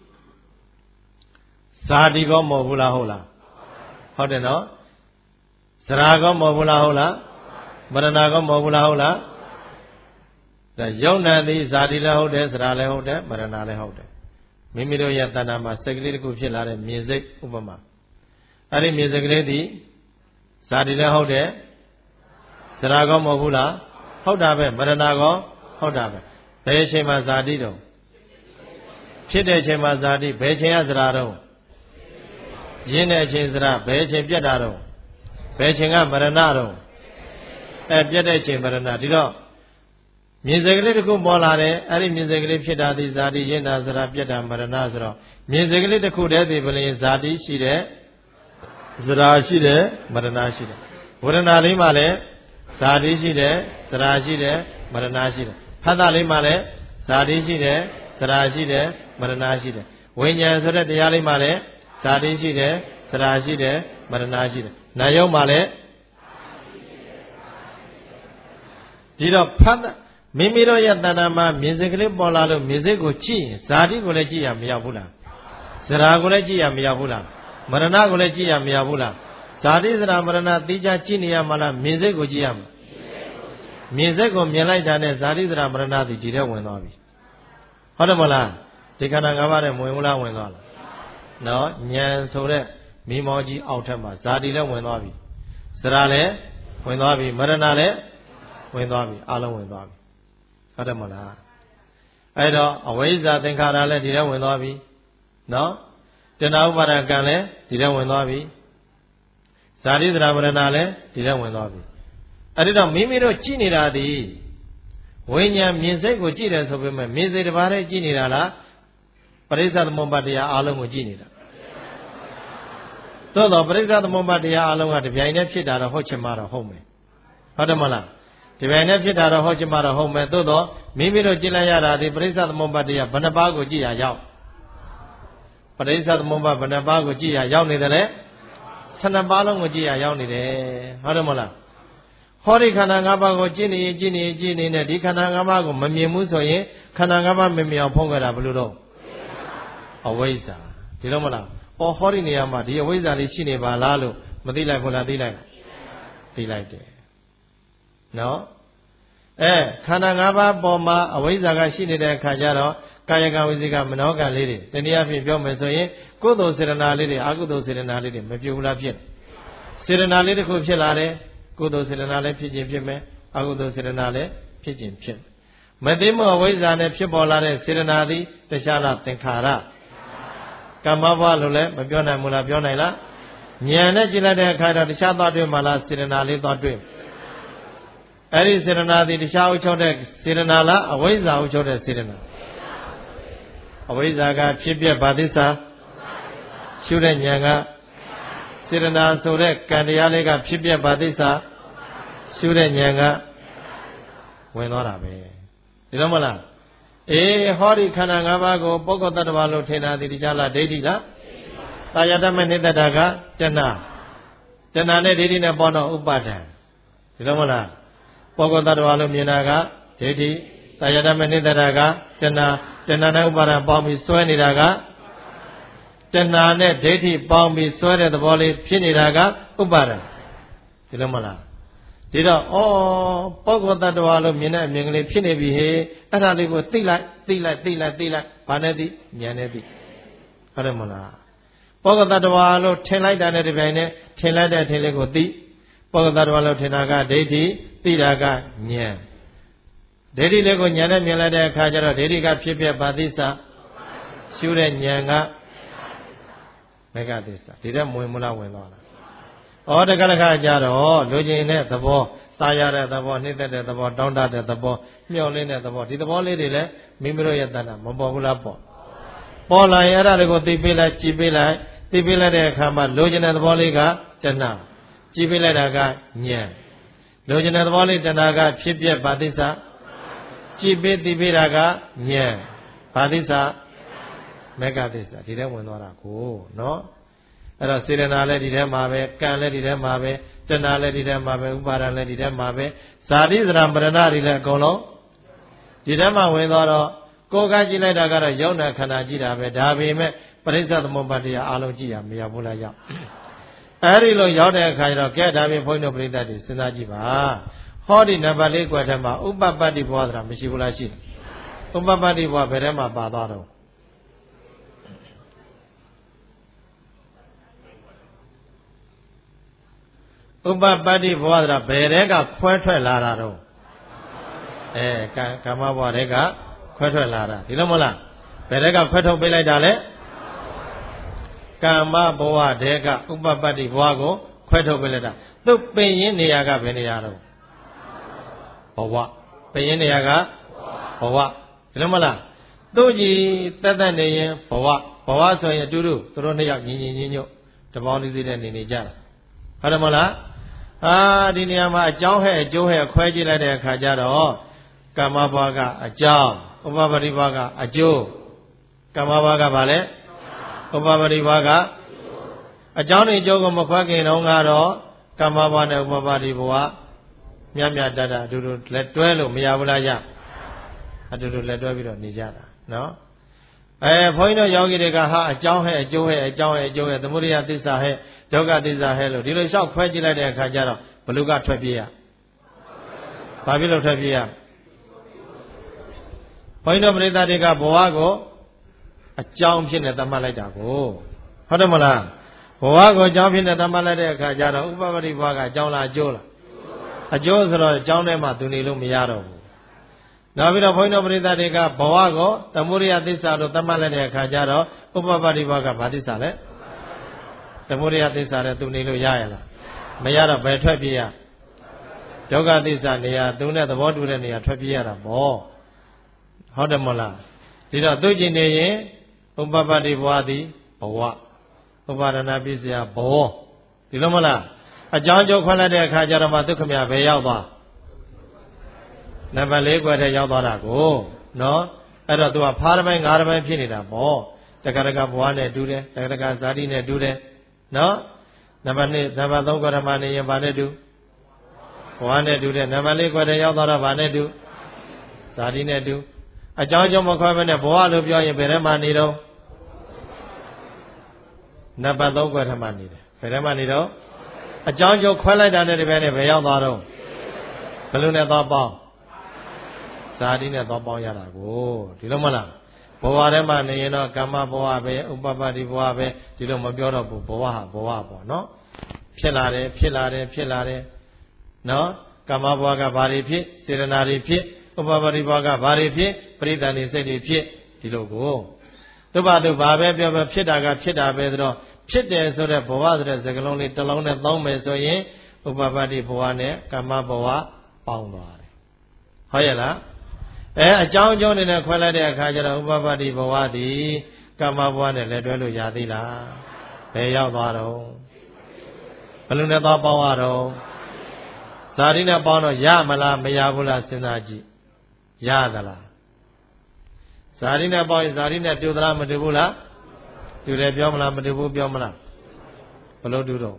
ဇာတိကောမဟုတ်ဘူးလားဟုတ်လားဟုတ်တယ်နော်သရကောမဟုတ်ဘူးလားဟုတ်လားမရဏကောမဟုတ်ဘူးလားဟုတ်လားဒါယုံနာသည်ဇာတိလည်းဟုတ်တယ်သရလည်းဟုတ်တယ်မရဏလည်းဟုတ်တယ်မိမိတို့ရဲ့တဏ္ဍာမှာစိတ်ကလေးတစ်ခုဖြစ်လာတဲ့မြင်စိတ်ဥပမာအဲ့ဒီမြင်စိတ်ကလေးသည်ဇာတိလည်းဟုတ်တယ်သရကောမဟုတ်ဘူးလားဟုတ်တာပဲမရဏကောဟုတ်တာပဲဘယ်အချိန်မှာဇာတိတုံးဖြစ်တဲ့အချိန်မှာဇာတိဘယ်အချိန်ကသရတုံးရင်းတဲ့အချိန်သရဘယ်အချိန်ပြတ်တာတုံးဘယ်အချိန်ကမရဏတုံးပြတ်တဲ့အချိန်မရဏဒီတော့မြင်စိတ်ကလေးတစ်ခုပေါ်လာတယ်အဲ့ဒီမြင်စိတ်ကလေးဖြစ်တာသည်ဇာတိရင်းတာသရပြတ်တာမရဏဆိုတော့မြင်စိတ်ကလေးတစ်ခုတည်းသည်ဘယ်ရင်ဇာတိရှိတယ်သရရှိတယ်မရဏရှိတယ်ဝေဒနာလေးမှလည်းဇာတိရှိတယ်သရရှိတယ်မရဏရှိတယ်ဖတ်တာလေးမှလည်းဇာတိရှိတယ်သရရှိတယ်မရဏရှိတယ်ဝိညာဉ်ဆိုတဲ့တရားလေးမှလည်းဇာတိရှိတယ်သရရှိတယ်မရဏရှိတယ်နာယုံမှလည်းဒီတော့ဖတ်မိမိတို့ရဲ့တဏ္ဍာမှာမြင်စိတ်ကလေးပေါ်လာလို့မြင်စိတ်ကိုကြည့်ရင်ဇာတိကိုလည်းကြည့်ရမရောက်ဘူးလားသရကိုလည်းကြည့်ရမရောက်ဘူးလားမရဏကိုလည်းကြည့်ရမရောက်ဘူးလားဇာတိသရမရဏသိကြကြည့်နေရမှာလားမြင်စိတ်ကိုကြည့်ရမှာမြင်စိတ်ကိုမြင်လိုက်တာနဲ့ဇာတိသရမရဏသည်ဒီထဲဝင်သွားပြီဟုတ်တယ်မလားဒီခန္ဓာ၅ပါးနဲ့ဝင်ဘူးလားဝင်သွားလားနော်ဉာဏ်ဆိုတဲ့မိမောကြီးအောက်ထက်မှာဇာတိလည်းဝင်သွားပြီသရလည်းဝင်သွားပြီမရဏလည်းဝင်သွားပြီအလုံးဝင်သွားပြီဟုတ်တယ်မလားအဲ့တော့အဝိဇ္ဇာသင်္ခါရလည်းဒီထဲဝင်သွားပြီနော်တဏှာဥပါဒကံလည်းဒီထဲဝင်သွားပြီဇာတိသရမရဏလည်းဒီထဲဝင်သွားပြီအဲ့ဒီတော့မိမိတို့ကြည့်နေတာဒီဝိညာဉ်မြင်စိတ်ကိုကြည့်တယ်ဆိုပေမဲ့မြင်စိတ်တစ်ပါးတည်းကြည့်နေတာလားပရိစ္ဆသမုပ္ပါတရားအလုံးကိုကြည့်နေတာသို့တော့ပရိစ္ဆသမုပ္ပါတရားအလုံးကတပြိုင်တည်းဖြစ်တာတော့ဟုတ်ချင်မှတော့ဟုတ်မယ်ဟုတ်တယ်မလားဒီပိုင်းနဲ့ဖြစ်တာတော့ဟုတ်ချင်မှတော့ဟုတ်မယ်သို့တော့မိမိတို့ကြည့်လိုက်ရတာဒီပရိစ္ဆသမုပ္ပါတရားဘယ်နှပါးကိုကြည့်ရရောက်ပရိစ္ဆသမုပ္ပါဘယ်နှပါးကိုကြည့်ရရောက်နေတယ်လေ12ပါးလုံးကိုကြည့်ရရောက်နေတယ်ဟုတ်တယ်မလားဟောဒီခန္ဓာ၅ပါးကိုကြည့်နေနဲ့ဒီခန္ဓာ၅ပါးကိုမမြင်ဘူးဆိုရင်ခန္ဓာ၅ပါးမမြင်အောင်ဖုံးကြတာဘယ်လိုတော့အဝိဇ္ဇာဒီလိုမလားဟောဒီနေရာမှာဒီအဝိဇ္ဇာလေးရှိနေပါလားလို့မသိလိုက်ဘူးလားသိလိုက်တယ်နော်ခန္ဓာ၅ပါးပေါ်မှာအဝိဇ္ဇာကရှိနေတဲ့အခါကျတော့ကာယကံဝစီကမနောကံလေးတွေတနည်းအားဖြင့်ပြောမယ်ဆိုရင်ကုသိုလ်စေတနာလေးတွေအကုသိုလ်စေတနာလေးတွေမပြုတ်ဘူးလားဖြစ်စေတနာလေးတစ်ခုဖြစ်လာတယ်ကုသိုလ်စေတနာလည်းဖြစ်ခြင်းဖြစ်မယ်အကုသိုလ်စေတနာလည်းဖြစ်ခြင်းဖြစ်မသိမအဝိဇ္ဇာနဲ့ဖြစ်ပေါ်လာတဲ့စေတနာသည်တခြားလားသင်္ခါရကမ္မဘဝလို့လည်းမပြောနိုင်ဘူးလားပြောနိုင်လားဉာဏ်နဲ့ကြည့်လိုက်တဲ့အခါတော့တခြားသွားတွေ့မှလားစေတနာလေးသွားတွေ့အဲ့ဒီစေတနာသည်တခြားဥချုပ်တဲ့စေတနာလားအဝိဇ္ဇာဥချုပ်တဲ့စေတနာအဝိဇ္ဇာကဖြစ်ပြဘာသစ္စာရှုတဲ့ဉာဏ်ကစေတနာဆိုတဲ့ကံတရားလေးကဖြစ်ပြဘာသစ္စာရှုတဲ့ဉာဏ်ကဝင်သွားတာပဲဒီလိုမလားအေးဟောဒီခန္ဓာ၅ပါးကိုပုဂ္ဂိုလ်တ attva လို့ထင်တာဒီတရားလားဒိဋ္ဌိလားတာယတမနိတ္တတာကတဏှာနဲ့ဒိဋ္ဌိနဲ့ပေါ်တော့ဥပါဒံဒီလိုမလားပုဂ္ဂိုလ်တ attva လို့မြင်တာကဒိဋ္ဌိတာယတမနိတ္တတာကတဏှာနဲ့ဥပါဒံပေါင်းပြီးစွဲနေတာကတဏှာနဲ့ဒိဋ္ဌိပေါင်းပြီးစွဲတဲ့သဘောလေးဖြစ်နေတာကဥပါဒံဒီလိုမလားဒီတော့ပုဂ္ဂိုလ်တ attva လို့မြင်တဲ့အမြင်ကလေးဖြစ်နေပြီဟေ့အဲ့ဒါလေးကိုသိလိုက်ဘာနဲ့သိဉာဏ်နဲ့သိဟုတ်တယ်မလားပုဂ္ဂိုလ်တ attva လို့ထင်လိုက်တာနဲ့ဒီပိုင်းနဲ့ထင်လိုက်တဲ့အထင်လေးကိုသိပုဂ္ဂိုလ်တ attva လို့ထင်တာကဒိဋ္ဌိသိတာကဉာဏ်ဒိဋ္ဌိလေးကိုဉာဏ်နဲ့မြင်လိုက်တဲ့အခါကျတော့ဒိဋ္ဌိကဖြစ်ပြဘာသစ္စာရှုတဲ့ဉာဏ်ကမေဃသစ္စာဒီတဲ့ဝင်မလားဝင်သွားလားတက္ကလခကြတော့လူကျင်တဲ့သဘောစားရတဲ့သဘောနှိမ့်သက်တဲ့သဘောတောင်းတတဲ့သဘောမျှော်လင့်တဲ့သဘောဒီသဘောလေးတွေလည်းမိမိတို့ရဲ့တဏ္ဍမပေါ်ဘူးလားပေါ်လာရင်အဲ့ဒါတွေကိုသိပေးလိုက်ကြည်ပေးလိုက်သိပေးလိုက်တဲ့အခါမှာလူကျင်တဲ့သဘောလေးကတဏ္ဍကြည်ပေးလိုက်တာကဉာဏ်လူကျင်တဲ့သဘောလေးတဏ္ဍကဖြစ်ပြဘာသစ္စာကြည်ပေးသိပေးတာကဉာဏ်ဘာသစ္စာမေဃသစ္စာဒီထဲဝင်သွားတာကိုနော်အဲ့တော့စေတနာလည်းဒီထဲမှာပဲကံလည်းဒီထဲမှာပဲတဏှာလည်းဒီထဲမှာပဲဥပါဒံလည်းဒီထဲမှာပဲဇာတိဇရာမရဏတွေလည်းအကုန်လုံးဒီထဲမှာဝင်သွားတော့ကိုယ်ကကြည့်လိုက်တာကတော့ယုံနာခန္ဓာကြည့်တာပဲဒါပေမဲ့ပရိစ္ဆေသမုပ္ပါဒ်တရားအားလုံးကြည့်ရမရဘူးလားရောက်အဲ့ဒီလိုရောက်တဲ့အခါကျတော့ကဲဒါပြင်ဘုန်းကြီးတို့ပရိသတ်တွေစဉ်းစားကြည့်ပါဟောဒီနံပါတ်၄ကွက်ထဲမှာဥပပတ္တိဘဝဆိုတာမရှိဘူးလားရှိတယ်ဥပပတ္တိဘဝဘယ်ထဲမှာပါသွားတော့ဥပပတ္တိဘဝဆိုတာဘယ်တဲကခွဲထွက်လာတာတော့ကာမဘဝတဲကခွဲထွက်လာတာဒီလိုမဟုတ်လားဘယ်တဲကခွဲထုတ်ပေးလိုက်တာလဲကာမဘဝတဲကဥပပတ္တိဘဝကိုခွဲထုတ်ပေးလိုက်တာသူပင်ရင်းနေရာကဘယ်နေရာတော့ဘဝပင်ရင်းနေရာကဘဝဒီလိုမဟုတ်လားသူကြီးတက်နေရင်ဘဝဆိုရင်အတူတူသူတို့နှစ်ယောက်ညီညွတ်တပေါင်းလေးသေးတဲ့နေကြတာဟုတ်တယ်မဟုတ်လားဒီနေရာမှာအကြောင်းဟဲ့အကျိုးဟဲ့ခွဲကြည့်လိုက်တဲ့အခါကျတော့ကာမဘဝကအကြောင်းဥပပတ္တိဘဝကအကျိုးကာမဘဝကဘာလဲဥပပတ္တိဘဝကအကြောင်းနဲ့အကျိုးကိုမခွဲခင်တော့ကတော့ကာမဘဝနဲ့ဥပပတ္တိဘဝမြတ်တတ်အတူတူလက်တွဲလို့မရဘူးလားအတူတူလက်တွဲပြီးတော့နေကြတာနော်ဘုန်းကြီးတို့ယောဂီတွေကအကြောင်းဟဲ့အကျိုးဟဲ့အကြောင်းဟဲ့အကျိုးဟဲ့သမုဒိယသစ္စာဟဲ့ဒုက္ခသစ္စာဟဲ့လို့ဒီလိုလျှောက်ခွဲကြည့်လိုက်တဲ့အခါကျတော့ဘလူကထွက်ပြေးရဘာဖြစ်လို့ထွက်ပြေးရဘုန်းကြီးတို့ပရိသတ်တွေကဘဝကိုအကြောင်းဖြစ်နေသတ်မှတ်လိုက်တာကိုဟုတ်တယ်မလားဘဝကိုအကြောင်းဖြစ်နေသတ်မှတ်လိုက်တဲ့အခါကျတော့ဥပပတ္တိဘဝကအကြောင်းလားအကျိုးလားအကျိုးဆိုတော့အကြောင်းထဲမှာသူနေလို့မရတော့ဘူးနောက်ပြီးတော့ဘုန်းကြီးတို့ပရိသတ်တွေကဘဝကိုသမုဒိယသစ္စာလို့သတ်မှတ်လိုက်တဲ့အခါကျတော့ဥပပတ္တိဘဝကဘာသစ္စာလဲသမုဒိယသစ္စာနဲ့သူနေလို့ရရလားမရတော့ဘယ်ထွက်ပြေးရဒုက္ခသစ္စာနေရာသူနဲ့သဘောတူတဲ့နေရာထွက်ပြေးရတာပေါ့ဟုတ်တယ်မဟုတ်လားဒီတော့သူကျင်နေရင်ဥပပတ္တိဘဝသည်ဘဝဥပါဒနာပစ္စယဘောဒီလိုမဟုတ်လားအကြောင်းကျိုးခွဲလိုက်တဲ့အခါကျတော့မှဒုက္ခမြဘယ်ရောက်သွားနံပါတ်၄ခွဲထဲရောက်သွားတာကိုနော်အဲ့တော့သူကဖားတစ်ပိုင်း၅တစ်ပိုင်းဖြစ်နေတာပေါ့တက္ကရကဘဝနဲ့တူတယ်တက္ကရကဇာတိနဲ့တူတယ်နော်နံပါတ်2နံပါတ်3ခွဲထဲမှာနေရင်ဘာနဲ့တူဘဝနဲ့တူတယ်နံပါတ်4ခွဲထဲရောက်သွားတော့ဘာနဲ့တူဇာတိနဲ့တူအကြောင်းကြောင့်မခွဲဘဲနဲ့ဘဝလို့ပြောရင်ဘယ်ထဲမှာနေတော့နံပါတ်3ခွဲထဲမှာနေတယ်ဘယ်ထဲမှာနေတော့အကြောင်းကြောင့်ခွဲလိုက်တာနဲ့ဒီဘက်နဲ့ဘယ်ရောက်သွားတော့ဘယ်လိုနဲ့သွားပေါင်းဇာတိနဲ့သွားပေါင်းရတာကိုဒီလိုမလားဘဘဝထဲမှာနေရင်တော့ကာမဘဝပဲဥပပတ္တိဘဝပဲဒီလိုမပြောတော့ဘူးဘဝဟာဘဝပေါ့နော်ဖြစ်လာတယ်နော်ကာမဘဝကဘာတွေဖြစ်စေတနာတွေဖြစ်ဥပပတ္တိဘဝကဘာတွေဖြစ်ပရိသန္တိစိတ်တွေဖြစ်ဒီလိုကိုသူဘာပဲပြောဖြစ်တာကဖြစ်တာပဲဆိုတော့ဖြစ်တယ်ဆိုတဲ့ဘဝဆိုတဲ့စကားလုံးလေးတစ်လုံးနဲ့သုံးမယ်ဆိုရင်ဥပပတ္တိဘဝနဲ့ကာမဘဝပေါင်းသွားတယ်ဟုတ်ရဲ့လားအကြောင်းအကျိုးနေနဲ့ခွဲလိုက်တဲ့အခါကျတော့ဥပပတ္တိဘဝသည်ကာမဘဝနဲ့လည်းတွဲလို့ရသေးလားဘယ်ရောက်သွားတော့ဘယ်လိုနဲ့သွားပေါင်းရတော့ဇာတိနဲ့ပေါင်းတော့ရမလားမရဘူးလားစဉ်းစားကြည့်ရသလားဇာတိနဲ့ပေါင်းရင်ဇာတိနဲ့တူသလားမတူဘူးလားတူတယ်ပြောမလားမတူဘူးပြောမလားဘယ်လိုတူတော့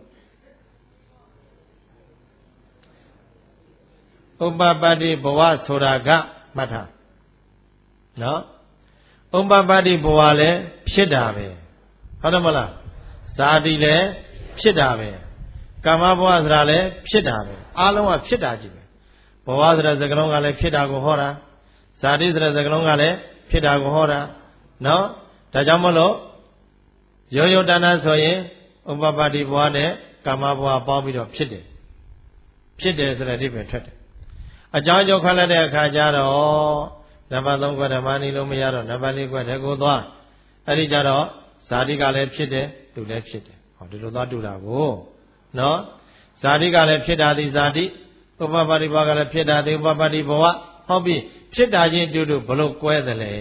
ဥပပတ္တိဘဝဆိုတာကမှတ်ထားနော်ဥပပတ္တိဘဝလည်းဖြစ်တာပဲဟုတ်တယ်မလားဇာတိလည်းဖြစ်တာပဲကာမဘဝဆိုတာလည်းဖြစ်တာပဲအားလုံးကဖြစ်တာကြီးပဲဘဝဆိုတဲ့စကားလုံးကလည်းဖြစ်တာကိုဟောတာဇာတိဆိုတဲ့စကားလုံးကလည်းဖြစ်တာကိုဟောတာနော်ဒါကြောင့်မလို့ရိုးတဏ္ဍဆိုရင်ဥပပတ္တိဘဝနဲ့ကာမဘဝပေါင်းပြီးတော့ဖြစ်တယ်ဆိုတဲ့အဓိပ္ပာယ်ထွက်တယ်အကြောင်းအကျိုးခွဲလိုက်တဲ့အခါကျတော့နံပါတ်3ခွဲဓမ္မနီလို့မရတော့နံပါတ်4ခွဲတကူသွားအဲ့ဒီကြတော့ဇာတိကလည်းဖြစ်တယ်သူလည်းဖြစ်တယ်ဟောဒီလိုသွားတူတာကိုနော်ဇာတိကလည်းဖြစ်တာသည်ဇာတိဥပပတ္တိဘဝကလည်းဖြစ်တာသည်ဥပပတ္တိဘဝဟောပြီးဖြစ်တာချင်းတူဘလို့ကွဲတယ်လဲ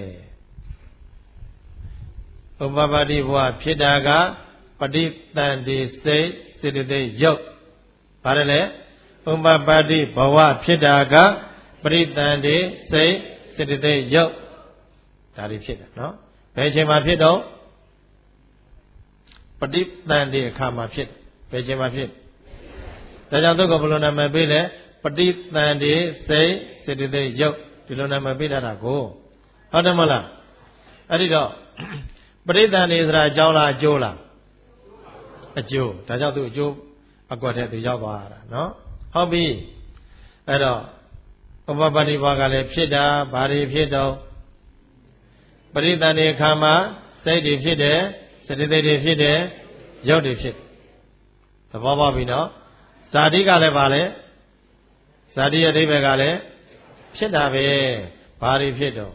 ဥပပတ္တိဘဝဖြစ်တာကပဋိသန္ဓေစိတ်စေတသိက်ရုပ်ဗါတယ်လေဥပပတ္တိဘဝဖြစ်တာကပဋိသန္ဓေစိတ်စေတသိက်ရုပ်ဒါတွေဖြစ်တယ်နော်ဘယ်ချိန်မှာဖြစ်တော့ပဋိသန္ဓေအခါမှာဖြစ်ဘယ်ချိန်မှာဖြစ်ဒါကြောင့်သူကဘယ်လိုနာမည်ပေးလဲပဋိသန္ဓေစိတ်စေတသိက်ရုပ်ဒီလိုနာမည်ပေးတာကိုဟုတ်တယ်မလားအဲ့ဒီတော့ပဋိသန္ဓေဆိုတာအကြောင်းလားအကျိုးလားအကျိုးဒါကြောင့်သူအကျိုးအကွက်တဲ့သူရောက်သွားတာနော်ဟုတ်ပြီအဲ့တော့ဥပပတ္တိဘဝကလည်းဖြစ်တာဘာတွေဖြစ်တော့ပဋိသန္ဓေအခါမှာစိတ်တွေဖြစ်တယ်စေတသိက်တွေဖြစ်တယ်ရုပ်တွေဖြစ်သဘောပေါက်ပြီနော်ဇာတိကလည်းပါလေဇာတိရဲ့အဓိပ္ပာယ်ကလည်းဖြစ်တာပဲဘာတွေဖြစ်တော့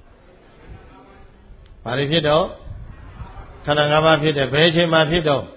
ခန္ဓာ၅ပါးဖြစ်တယ်ဘယ်အချိန်မှာဖြစ်တော့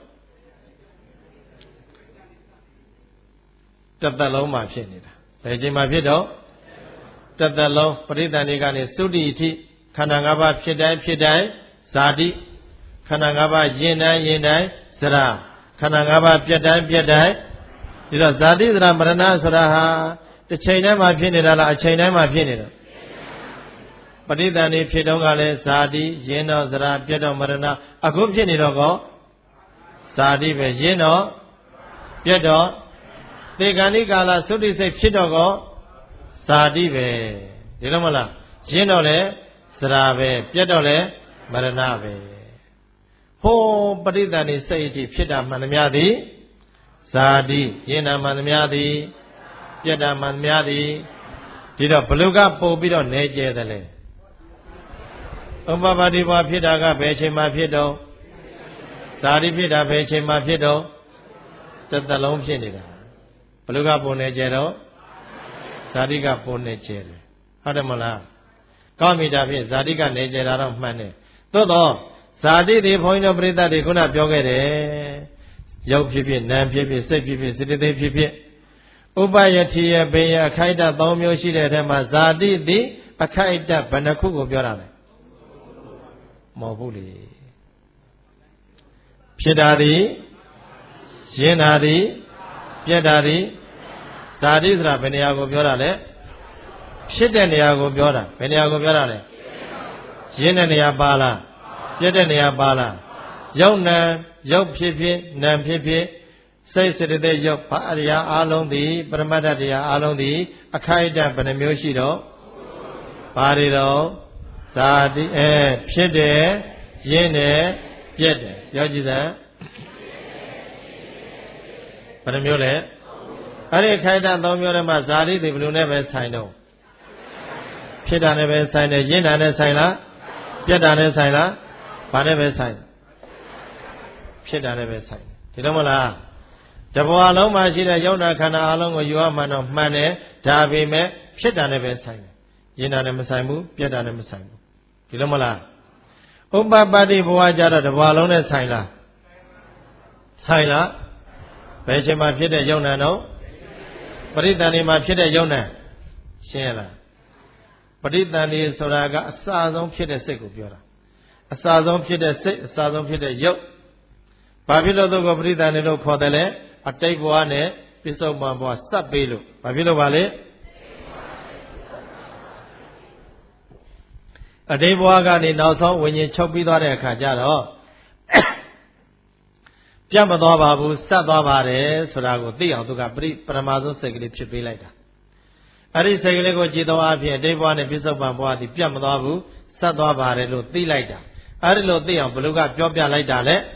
တစ်သက်လုံးမှာဖြစ်နေတာဘယ်အချိန်မှာဖြစ်တော့တစ်သက်လုံးပဋိသန္ဓေကနေသုတိအထိခန္ဓာ၅ပါးဖြစ်တိုင်းဇာတိခန္ဓာ၅ပါးယဉ်တိုင်းဇရာခန္ဓာ၅ပါးပြတ်တိုင်းဒီတော့ဇာတိဇရာမရဏဆိုတာဟာတစ်ချိန်တည်းမှာဖြစ်နေတာလားအချိန်တိုင်းမှာဖြစ်နေတာပဋိသန္ဓေဖြစ်တော့ကလည်းဇာတိယဉ်တော့ဇရာပြတ်တော့မရဏအခုဖြစ်နေတော့ကောဇာတိပဲယဉ်တော့ပြတ်တော့သေကံဒီကာလသုတိစိတ်ဖြစ်တော့ကောဇာတိပဲဒီလိုမလားယဉ်တော့လေဇရာပဲပြတ်တော့လေမရဏပဲဟိုးပဋိသန္ဓေစိတ်အထိဖြစ်တာမှန်သမျှသည်ဇာတိယဉ်တာမှန်သမျှသည်ပြတ်တာမှန်သမျှသည်ဒီတော့ဘလူကပို့ပြီးတော့နေကျဲတယ်လေဥပပတ္တိဘဝဖြစ်တာကဘယ်အချိန်မှဖြစ်တော့ဇာတိဖြစ်တာဘယ်အချိန်မှဖြစ်တော့တစ်သက်လုံးဖြစ်နေတာဘလူကပို့နေကျဲတော့ဇာတိကပို့နေကျဲတယ်ဟုတ်တယ်မလားကောင်းပြီဒါဖြင့်ဇာတိကနေကျဲတာတော့မှန်တယ်သို့တော့ဇာတိတွေဘုန်းကြီးတို့ပြိဿတွေခုနပြောခဲ့တယ်ရုပ်ဖြစ်ဖြစ်နာမ်ဖြစ်ဖြစ်စိတ်ဖြစ်ဖြစ်စေတသိက်ဖြစ်ဖြစ်ဥပယတိယဘေယအခိုက်အတန့်၃မျိုးရှိတဲ့အထက်မှာဇာတိသည်အခိုက်အတန့်ဘယ်နှခုကိုပြောတာလဲမဟုတ်ဘူးလေဖြစ်တာသည်ယဉ်တာသည်ပြက်တာသည်ဇာတိဆိုတာဘယ်နေရာကိုပြောတာလဲဖြစ်တဲ့နေရာကိုပြောတာဘယ်နေရာကိုပြောတာလဲယဉ်တဲ့နေရာပါလားပြက်တဲ့နေရာပါလားရုပ်နာရုပ်ဖြစ်ဖြစ်နာမ်ဖြစ်ဖြစ်စိတ်စေတသိက်ရုပ်ဘာအရာအလုံးသည်ပရမတ္ထတရားအလုံးသည်အခိုက်အတန့်ဘယ်နှမျိုးရှိတော့ဘာတွေတော့ဇာတိဖြစ်တယ်ယဉ်တယ်ပြက်တယ်ပြောကြည့်စမ်းဘယ်နှမျိုးလဲအဲ့ဒီအခိုက်အတန့်၃မျိုးထဲမှာဇာတိတွေဘယ်လိုနဲ့ပဲဆိုင်တော့ဖြစ်တာနဲ့ပဲဆိုင်တယ်ယဉ်တာနဲ့ဆိုင်လားပြတ်တာနဲ့ဆိုင်လားဘာနဲ့ပဲဆိုင်ဖြစ်တာနဲ့ပဲဆိုင်ဒီလိုမလားတဘဝလုံးမှာရှိတဲ့ယုံနာခန္ဓာအလုံးကိုယူရမှန်တော့မှန်တယ်ဒါပေမဲ့ဖြစ်တာနဲ့ပဲဆိုင်တယ်ရင်တာနဲ့မဆိုင်ဘူးပြတ်တာနဲ့မဆိုင်ဘူးဒီလိုမလားဥပပတ္တိဘဝကြတော့တဘဝလုံးနဲ့ဆိုင်လားဆိုင်လားဘယ်ချိန်မှာဖြစ်တဲ့ယုံနာတော့ပရိသန္တိမှာဖြစ်တဲ့ယုံနာရှင်းရလားပရိသန္တိဆိုတာကအစအဆုံးဖြစ်တဲ့စိတ်ကိုပြောတာအစအဆုံးဖြစ်တဲ့စိတ်အစအဆုံးဖြစ်တဲ့ယုတ်ဘာဖြစ်လို့သူကပရိသန္တိလို့ခေါ်တယ်လဲအတိတ်ဘဝနဲ့ပစ္စုပန်ဘဝစပ်ပေးလို့ဘာဖြစ်လို့ပါလဲအတိတ်ဘဝကနေနောက်ဆုံးဝิญဉ်ချုပ်ပြီးသွားတဲ့အခါကျတော့ပြတ်မသွားပါဘူးစပ်သွားပါတယ်ဆိုတာကိုသိအောင်သူကပရမဆုံးစိတ်ကလေးဖြစ်ပေးလိုက်တာအဲ့ဒီစိတ်ကလေးကိုကြည်တော်အဖြစ်အတိတ်ဘဝနဲ့ပစ္စုပန်ဘဝသည်ပြတ်မသွားဘူးစပ်သွားပါတယ်လို့သိလိုက်တာအဲ့ဒီလိုသိအောင်ဘလူကပြောပြလိုက်တာလေ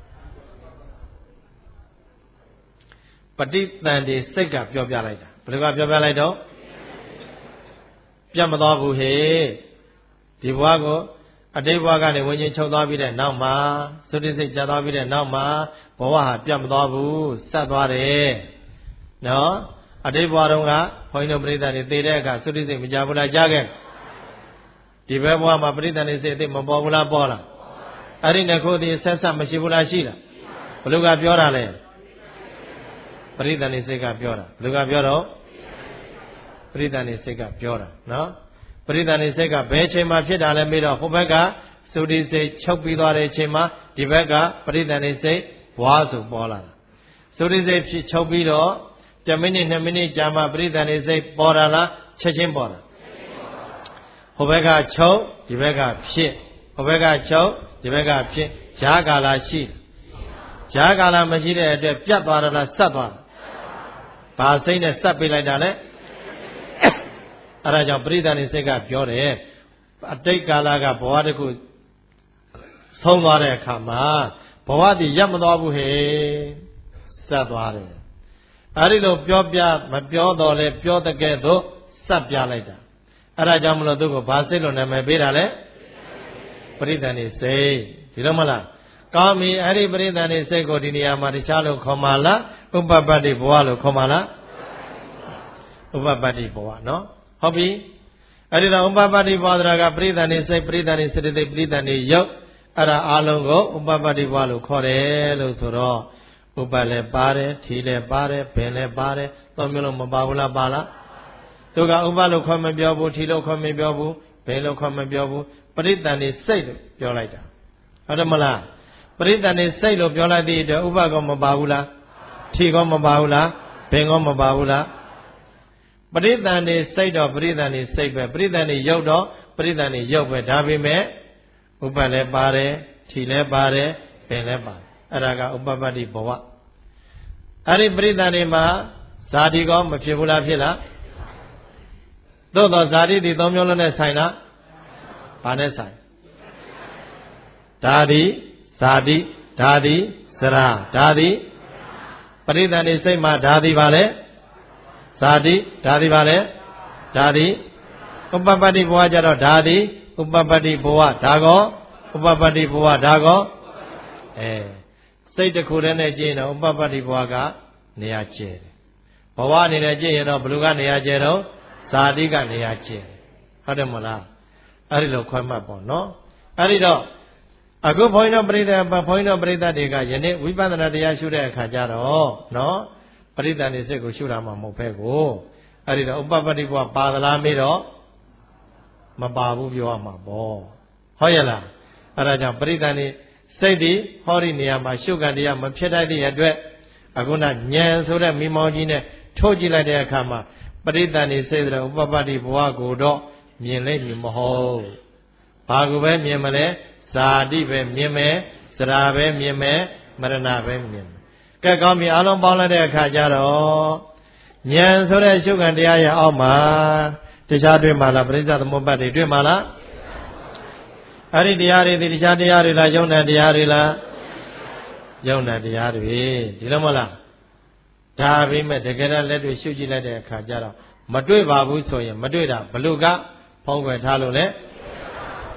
ပဋိသန္ဓေစိတ်ကပြောပြလိုက်တာဘလူကပြောပြလိုက်တော့ပြတ်မသွားဘူးဟေ့ဒီဘဝကိုအတိတ်ဘဝကနေဝิญဉ်ချုပ်သွားပြီးတဲ့နောက်မှာသုတိစိတ်ကျသွားပြီးတဲ့နောက်မှာဘဝဟာပြတ်မသွားဘူးစပ်သွားတယ်နော်အတိတ်ဘဝတုန်းကဘုန်းကြီးတို့ပရိသတ်တွေသိတဲ့အခါသုတိစိတ်မကြဘူးလားကြားခဲ့ဒီဘက်ဘဝမှာပရိသတ်တွေစိတ်အသိမပေါ်ဘူးလားပေါ်လားအဲ့ဒီနှစ်ခုတည်းဆက်ဆက်မရှိဘူးလားရှိလားဘယ်လိုကပြောတာလဲပရိသတ်တွေစိတ်ကပြောတာဘယ်လိုကပြောတော့ပရိသတ်တွေစိတ်ကပြောတာနော်ပရိသတ်နေစိတ်ကဘယ်ချိန်မှဖြစ်တာလဲမေးတော့ဟိုဘက်ကသုတိစိတ်ချုပ်ပြီးသွားတဲ့အချိန်မှာဒီဘက်ကပရိသတ်နေစိတ်ဘွားဆိုပေါ်လာတာသုတိစိတ်ဖြစ်ချုပ်ပြီးတော့10မိနစ်2မိနစ်ကြာမှပရိသတ်နေစိတ်ပေါ်လာလားချက်ချင်းပေါ်လာဟိုဘက်ကချုပ်ဒီဘက်ကဖြစ်ဟိုဘက်ကချုပ်ဒီဘက်ကဖြစ်ဈာကာလရှိဈာကာလမရှိတဲ့အတွက်ပြတ်သွားတာလားဆက်သွားတာဘာစိတ်နဲ့ဆက်ပေးလိုက်တာလဲအဲ့ဒါကြောင့်ပရိသတ်နေစိတ်ကပြောတယ်အတိတ်ကာလကဘဝတစ်ခုဆုံးသွားတဲ့အခါမှာဘဝတည်ရပ်မသွားဘူးဟဲ့စပ်သွားတယ်အဲ့ဒီလိုပြောပြမပြောတော့လဲပြောတဲ့ကဲ့သို့စပ်ပြလိုက်တာအဲ့ဒါကြောင့်မလို့သူကဘာစိတ်လို့နာမည်ပေးတာလဲပရိသတ်နေစိတ်ဒီလိုမလားကောင်းပြီအဲ့ဒီပရိသတ်နေစိတ်ကိုဒီနေရာမှာတခြားလို့ခေါ်မှလားဥပပတ္တိဘဝလို့ခေါ်မှလားဥပပတ္တိဘဝနော်ဟုတ်ပြီအဲ့ဒီတော့ဥပပတ္တိဘဝဆိုတာကပရိသတ်နေစိတ်ပရိသတ်နေစေတသိက်ပရိသတ်နေယုတ်အဲ့ဒါအလုံးကိုဥပပတ္တိဘဝလို့ခေါ်တယ်လို့ဆိုတော့ဥပလည်းပါတယ်ထီလည်းပါတယ်ဘယ်လည်းပါတယ်သုံးမျိုးလုံးမပါဘူးလားပါလားသူကဥပလို့ခေါ်မပြောဘူးထီလို့ခေါ်မပြောဘူးဘယ်လို့ခေါ်မပြောဘူးပရိသတ်နေစိတ်လို့ပြောလိုက်တာဟုတ်တယ်မလားပရိသတ်နေစိတ်လို့ပြောလိုက်တဲ့အတွက်ဥပကောမပါဘူးလားထီကောမပါဘူးလားဘယ်ကောမပါဘူးလားပရိသတ်နေစိတ်တော့ပရိသတ်နေစိတ်ပဲပရိသတ်နေရုပ်တော့ပရိသတ်နေရုပ်ပဲဒါပေမဲ့ဥပလည်းပါတယ်ထီလည်းပါတယ်ပင်လည်းပါတယ်အဲ့ဒါကဥပပတ္တိဘဝအဲ့ဒီပရိသတ်နေမှာဇာတိကောမဖြစ်ဘူးလားဖြစ်လားသို့တော့ဇာတိဒီသုံးမျိုးလုံးနဲ့ဆိုင်လားဘာနဲ့ဆိုင်ဓာတိဇာတိဓာတိစရာဓာတိပရိသတ်နေစိတ်မှာဓာတိပါလေဇာတိဓာတိပါလေဓာတိဥပပတ္တိဘဝကြတော့ဓာတိဥပပတ္တိဘဝဒါကောဥပပတ္တိဘဝဒါကောစိတ်တစ်ခုတည်းနဲ့ကြည့်ရင်တော့ဥပပတ္တိဘဝကနေရာကျဲတယ်ဘဝအနေနဲ့ကြည့်ရင်တော့ဘယ်လိုကနေရာကျဲတော့ဇာတိကနေရာကျဲတယ်ဟုတ်တယ်မလားအဲ့ဒီလိုခွဲမှတ်ပေါ့နော်အဲ့ဒီတော့အခုဘုန်းကြီးတို့ပရိသတ်တွေကယနေ့ဝိပဿနာတရားရှုတဲ့အခါကျတော့နော်ပရိသတ်နေစိတ်ကိုရှုတာမှမဟုတ်ပဲကိုအဲ့ဒီတော့ဥပပတ္တိဘဝပါသလားမေးတော့မပါဘူးပြောရမှာပေါ့ဟုတ်ရဲ့လားအဲ့ဒါကြောင့်ပရိသတ်နေစိတ်ဒီဟောဒီနေရာမှာရှုခံတရားမဖြစ်တတ်တဲ့အတွက်အခုနဉာဏ်ဆိုတဲ့မိမောင်းကြီးနဲ့ထိုးကြည့်လိုက်တဲ့အခါမှာပရိသတ်နေစိတ်တဲ့ဥပပတ္တိဘဝကိုတော့မြင်လိုက်ပြီမဟုတ်ဘာကိုပဲမြင်မလဲဇာတိပဲမြင်မယ်စရာပဲမြင်မယ်မရဏပဲမြင်မယ်ကဲကောင်းပြီအလုံးပေါင်းလိုက်တဲ့အခါကျတော့ဉာဏ်ဆိုတဲ့ရှုခံတရားရဲ့အောက်မှာတခြားတွေ့မှလားပရိစ္ဆေသမုပ္ပါဒ်တွေတွေ့မှလားအဲ့ဒီတရားတွေဒီတခြားတရားတွေလားယုံနာတရားတွေလားယုံနာတရားတွေဒီလိုမလားဒါပေမဲ့တကယ်တော့လက်တွေ့ရှုကြည့်လိုက်တဲ့အခါကျတော့မတွေ့ပါဘူးဆိုရင်မတွေ့တာဘလို့ကဖုံးကွယ်ထားလို့လေ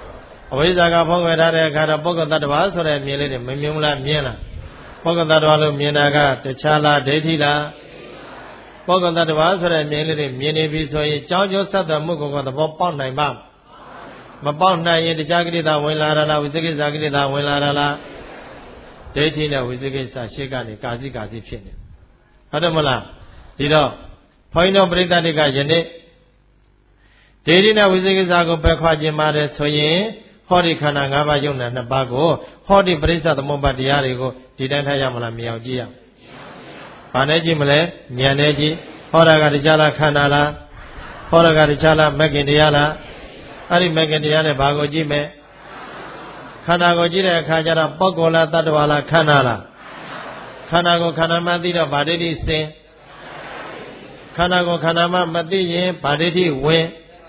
အဝိဇ္ဇာကဖုံးကွယ်ထားတဲ့အခါတော့ပုဂ္ဂိုလ်တ attva ဆိုတဲ့မြင်လေးတွေမမြင်ဘူးလားမြင်လားပုဂ္ဂိုလ်တ attva လို့မြင်တာကတခြားလားဒိဋ္ဌိလားပုဂ္ဂိုလ်တ attva ဆိုတဲ့မြင်လေးတွေမြင်နေပြီဆိုရင်ကြောင်းကျိုးဆက်သွယ်မှုကိုသဘောပေါက်နိုင်ပါမပေါက်နိုင်ရင်တခြားကိလေသာဝင်လာတာလားဝိသေကိစ္စကိလေသာဝင်လာတာလားဒိဋ္ဌိနဲ့ဝိသေကိစ္စရှေ့ကနေကာစီဖြစ်နေဟုတ်တယ်မလားဒီတော့ဘုန်းကြီးတို့ပရိသတ်တွေကယနေ့ဒိဋ္ဌိနဲ့ဝိသေကိစ္စကိုပယ်ခွာခြင်းပါတယ်ဆိုရင်ဟောဒီခန္ဓာ၅ပါးယုံနာ2ပါးကိုဟောဒီပရိစ္ဆသမုပ္ပါတရားတွေကိုဒီတိုင်းထားရမလားမြင်အောင်ကြည့်ရအောင်ဘာနဲ့ကြည့်မလဲဉာဏ်နဲ့ကြည့်ဟောတာကတရားလားခန္ဓာလားဟောတာကတရားလားမဂ္ဂင်တရားလားအဲ့ဒီမဂ္ဂင်တရားနဲ့ဘာကိုကြည့်မယ်ခန္ဓာကိုကြည့်တဲ့အခါကျတော့ပုဂ္ဂိုလ်လားတ attva လားခန္ဓာလားခန္ဓာကိုခန္ဓာမှသိတော့ဗာဒိဋ္ဌိစင်ခန္ဓာကိုခန္ဓာမှမသိရင်ဗာဒိဋ္ဌိဝင်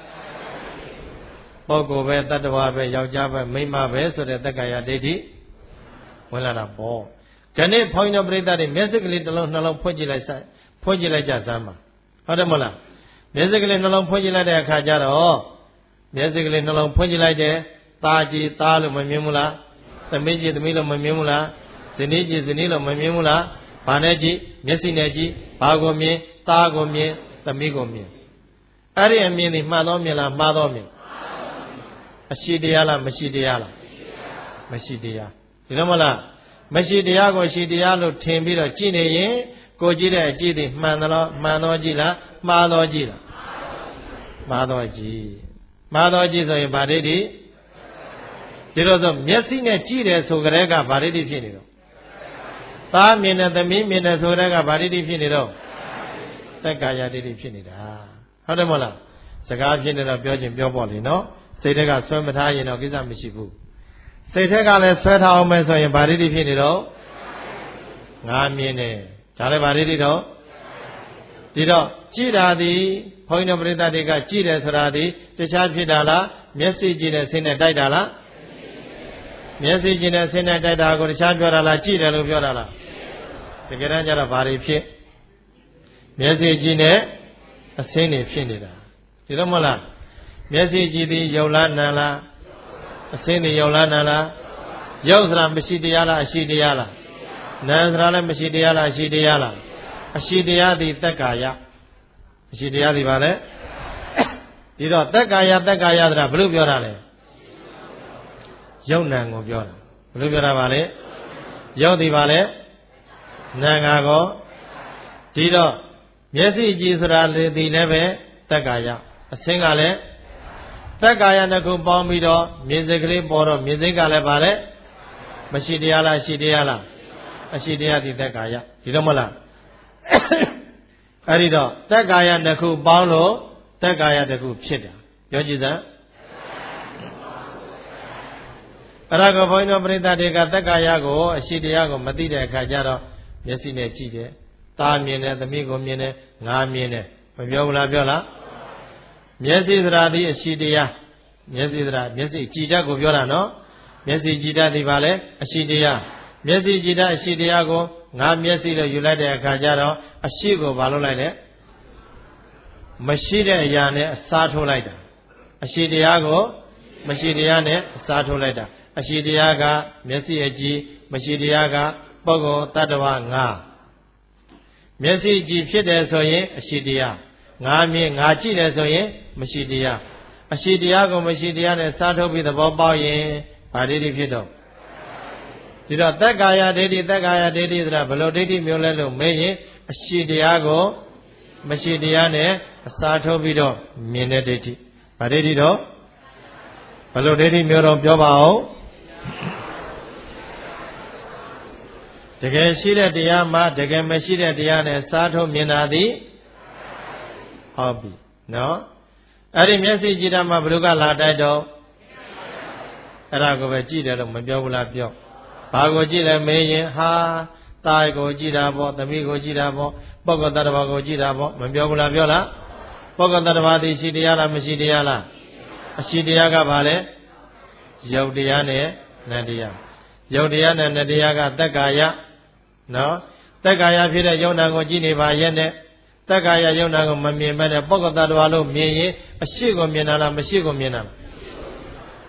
ပုဂ္ဂိုလ်ပဲတ attva ပဲယောက်ျားပဲမိန်းမပဲဆိုတဲ့တက္ကရာဒိဋ္ဌိဝင်လာတာပေါ့ဒီနေ့ဘုန်းကြီးတို့ပြိဿတွေမျက်စိကလေးတစ်လုံးနှလုံးဖွင့်ကြည့်လိုက်ကြစမ်းပါဟုတ်တယ်မလားမျက်စိကလေးနှလုံးဖွင့်ကြည့်လိုက်တဲ့အခါကျတော့မျက်စိကလေးနှလုံးဖွင့်ကြည့်လိုက်တဲ့ตาကြည်ตาလို့မမြင်ဘူးလားသမီးကြည်သမီးလို့မမြင်ဘူးလားဇနီးကြည်ဇနီးလို့မမြင်ဘူးလားဘာနဲ့ကြည့်မျက်စိနဲ့ကြည့်ဘာကိုမြင်ตาကိုမြင်သမီးကိုမြင်အဲ့ဒီအမြင်นี่မှန်သောမြင်လားမှားသောမြင်အရှိတရားလားမရှိတရားလားမရှိတရားဒီလိုမလားမရှိတရားကိုရှိတရားလို့ထင်ပြီးတော့ကြည့်နေရင်ကိုကြည့်တဲ့အကြည့်တွေမှန်သောကြည့်လားမှားသောကြည့်လားမှားသောကြည့်ဆိုရင်ဗာဒိဋ္ဌိဒီလိုဆိုမျက်စိနဲ့ကြည့်တယ်ဆိုကြတဲ့ကဗာဒိဋ္ဌိဖြစ်နေတော့သားမြင်တဲ့သမီးမြင်တဲ့ဆိုတဲ့ကဗာဒိဋ္ဌိဖြစ်နေတော့တက္ကာယဒိဋ္ဌိဖြစ်နေတာဟုတ်တယ်မဟုတ်လားစကားဖြစ်နေတော့ပြောချင်းပြောပေါ့လေနော်စိတ်ထက်ကဆွဲမထားရင်တော့ကိစ္စမရှိဘူးစိတ်ထက်ကလည်းဆွဲထားအောင်မယ်ဆိုရင်ဗာဒိဋ္ဌိဖြစ်နေတော့ငါမြင်တယ်ဒါလည်းဗာဒိဋ္ဌိတော့ဒီတော့ကြည်တာဒီဘုန်းကြီးတို့ပရိသတ်တွေကကြည်တယ်ဆိုတာဒီတခြားဖြစ်တာလားမျက်စိကြည့်တဲ့ဆင်းနဲ့တိုက်တာလားမျက်စိကြည့်တဲ့ဆင်းနဲ့တိုက်တာကိုတခြားပြောတာလားကြည်တယ်လို့ပြောတာလားတကယ်တမ်းကျတော့ဘာတွေဖြစ်မျက်စိကြည့်နဲ့အဆင်းတွေဖြစ်နေတာဒီတော့မဟုတ်လားမျက်စိကြည့်ပြီးယုံလားနာလားအဆင်းတွေယုံလားနာလားယုံဆိုတာမရှိတရားလားအရှိတရားလားနာဆိုတာလည်းမရှိတရားလားအရှိတရားလားအရှိတရားသည်တက္ကာယအရှိတရားသည်ပါလေဒီတော့တက္ကာယဆိုတာဘယ်လိုပြောတာလဲယုံနံကိုပြောတာဘယ်လိုပြောတာပါလဲယုံသည်ပါလေနာငါကောဒီတော့မျက်စိကြည့်ဆိုတာလေဒီလည်းပဲတက္ကာယအဆင်းကလည်းတက္ကာယနှစ်ခုပေါင်းပြီးတော့မြင်စိတ်ကလေးပေါ်တော့မြင်စိတ်ကလည်းပါလေမရှိတရားလားရှိတရားလားအရှိတရားသည်တက္ကာယဒီတော့မလားအဲ့ဒီတော့တက္ကာယနှစ်ခုပေါင်းလို့တက္ကာယတစ်ခုဖြစ်တာပြောကြည့်စမ်းအဲ့ဒါကိုဘုန်းကြီးတို့ပရိသတ်တွေကတက္ကာယကိုအရှိတရားကိုမသိတဲ့အခါကျတော့မျက်စိနဲ့ကြည့်တယ်ตาမြင်တယ်သမီးကိုမြင်တယ်ငါမြင်တယ်မပြောဘူးလားပြောလားမျက်စိသရာသည်အရှိတရားမျက်စိသရာမျက်စိကြည်တတ်ကိုပြောတာနော်မျက်စိကြည်တတ်သည်ပါလေအရှိတရားမျက်စိကြည်တတ်အရှိတရားကိုငါမျက်စိလို့ယူလိုက်တဲ့အခါကျတော့အရှိကိုဘာလုပ်လိုက်လဲမရှိတဲ့အရာနဲ့အစားထိုးလိုက်တာအရှိတရားကိုမရှိတရားနဲ့အစားထိုးလိုက်တာအရှိတရားကမျက်စိအကြည့်မရှိတရားကပုဂ္ဂိုလ်တ attva ငါမျက်စိကြည့်ဖြစ်တယ်ဆိုရင်အရှိတရားငါမြင်ငါကြည့်တယ်ဆိုရင်မရှိတရားအရှိတရားကိုမရှိတရားနဲ့စားထုတ်ပြီးသဘောပေါက်ရင်ဗာဒိဋ္ဌိဖြစ်တော့ဒီတော့တက္ကာယဒိဋ္ဌိဆိုတာဘယ်လိုဒိဋ္ဌိမျိုးလဲလို့မေးရင်အရှိတရားကိုမရှိတရားနဲ့အစားထုတ်ပြီးတော့မြင်တဲ့ဒိဋ္ဌိဗာဒိဋ္ဌိတော့ဘယ်လိုဒိဋ္ဌိမျိုးတော့ပြောပါဦးတကယ်ရှိတဲ့တရားမှတကယ်မရှိတဲ့တရားနဲ့စားထုတ်မြင်တာသည်ဟုတ်ပြီနော်အဲ့ဒီမျက်စိကြည့်တာမှဘယ်လိုကလာတိုက်တော့အဲ့ဒါကိုပဲကြည့်တယ်လို့မပြောဘူးလားပြောဘာကိုကြည့်လဲမေးရင်ဟာတာကိုကြည့်တာပေါ့သမီးကိုကြည့်တာပေါ့ပုဂ္ဂိုလ်တ attva ကိုကြည့်တာပေါ့မပြောဘူးလားပြောလားပုဂ္ဂိုလ်တ attva သည်ရှိတရားလားမရှိတရားလားအရှိတရားကဘာလဲယုတ်တရားနဲ့နတ္တရားယုတ်တရားနဲ့နတ္တရားကတက္ကာယနော်တက္ကာယဖြစ်တဲ့ယုံနာကိုကြည့်နေပါရဲ့နဲ့တက္ကာယယုံနာကိုမမြင်ဘဲနဲ့ပုဂ္ဂိုလ်တ attva လို့မြင်ရင်အရှိကိုမြင်တာလားမရှိကိုမြင်တာလား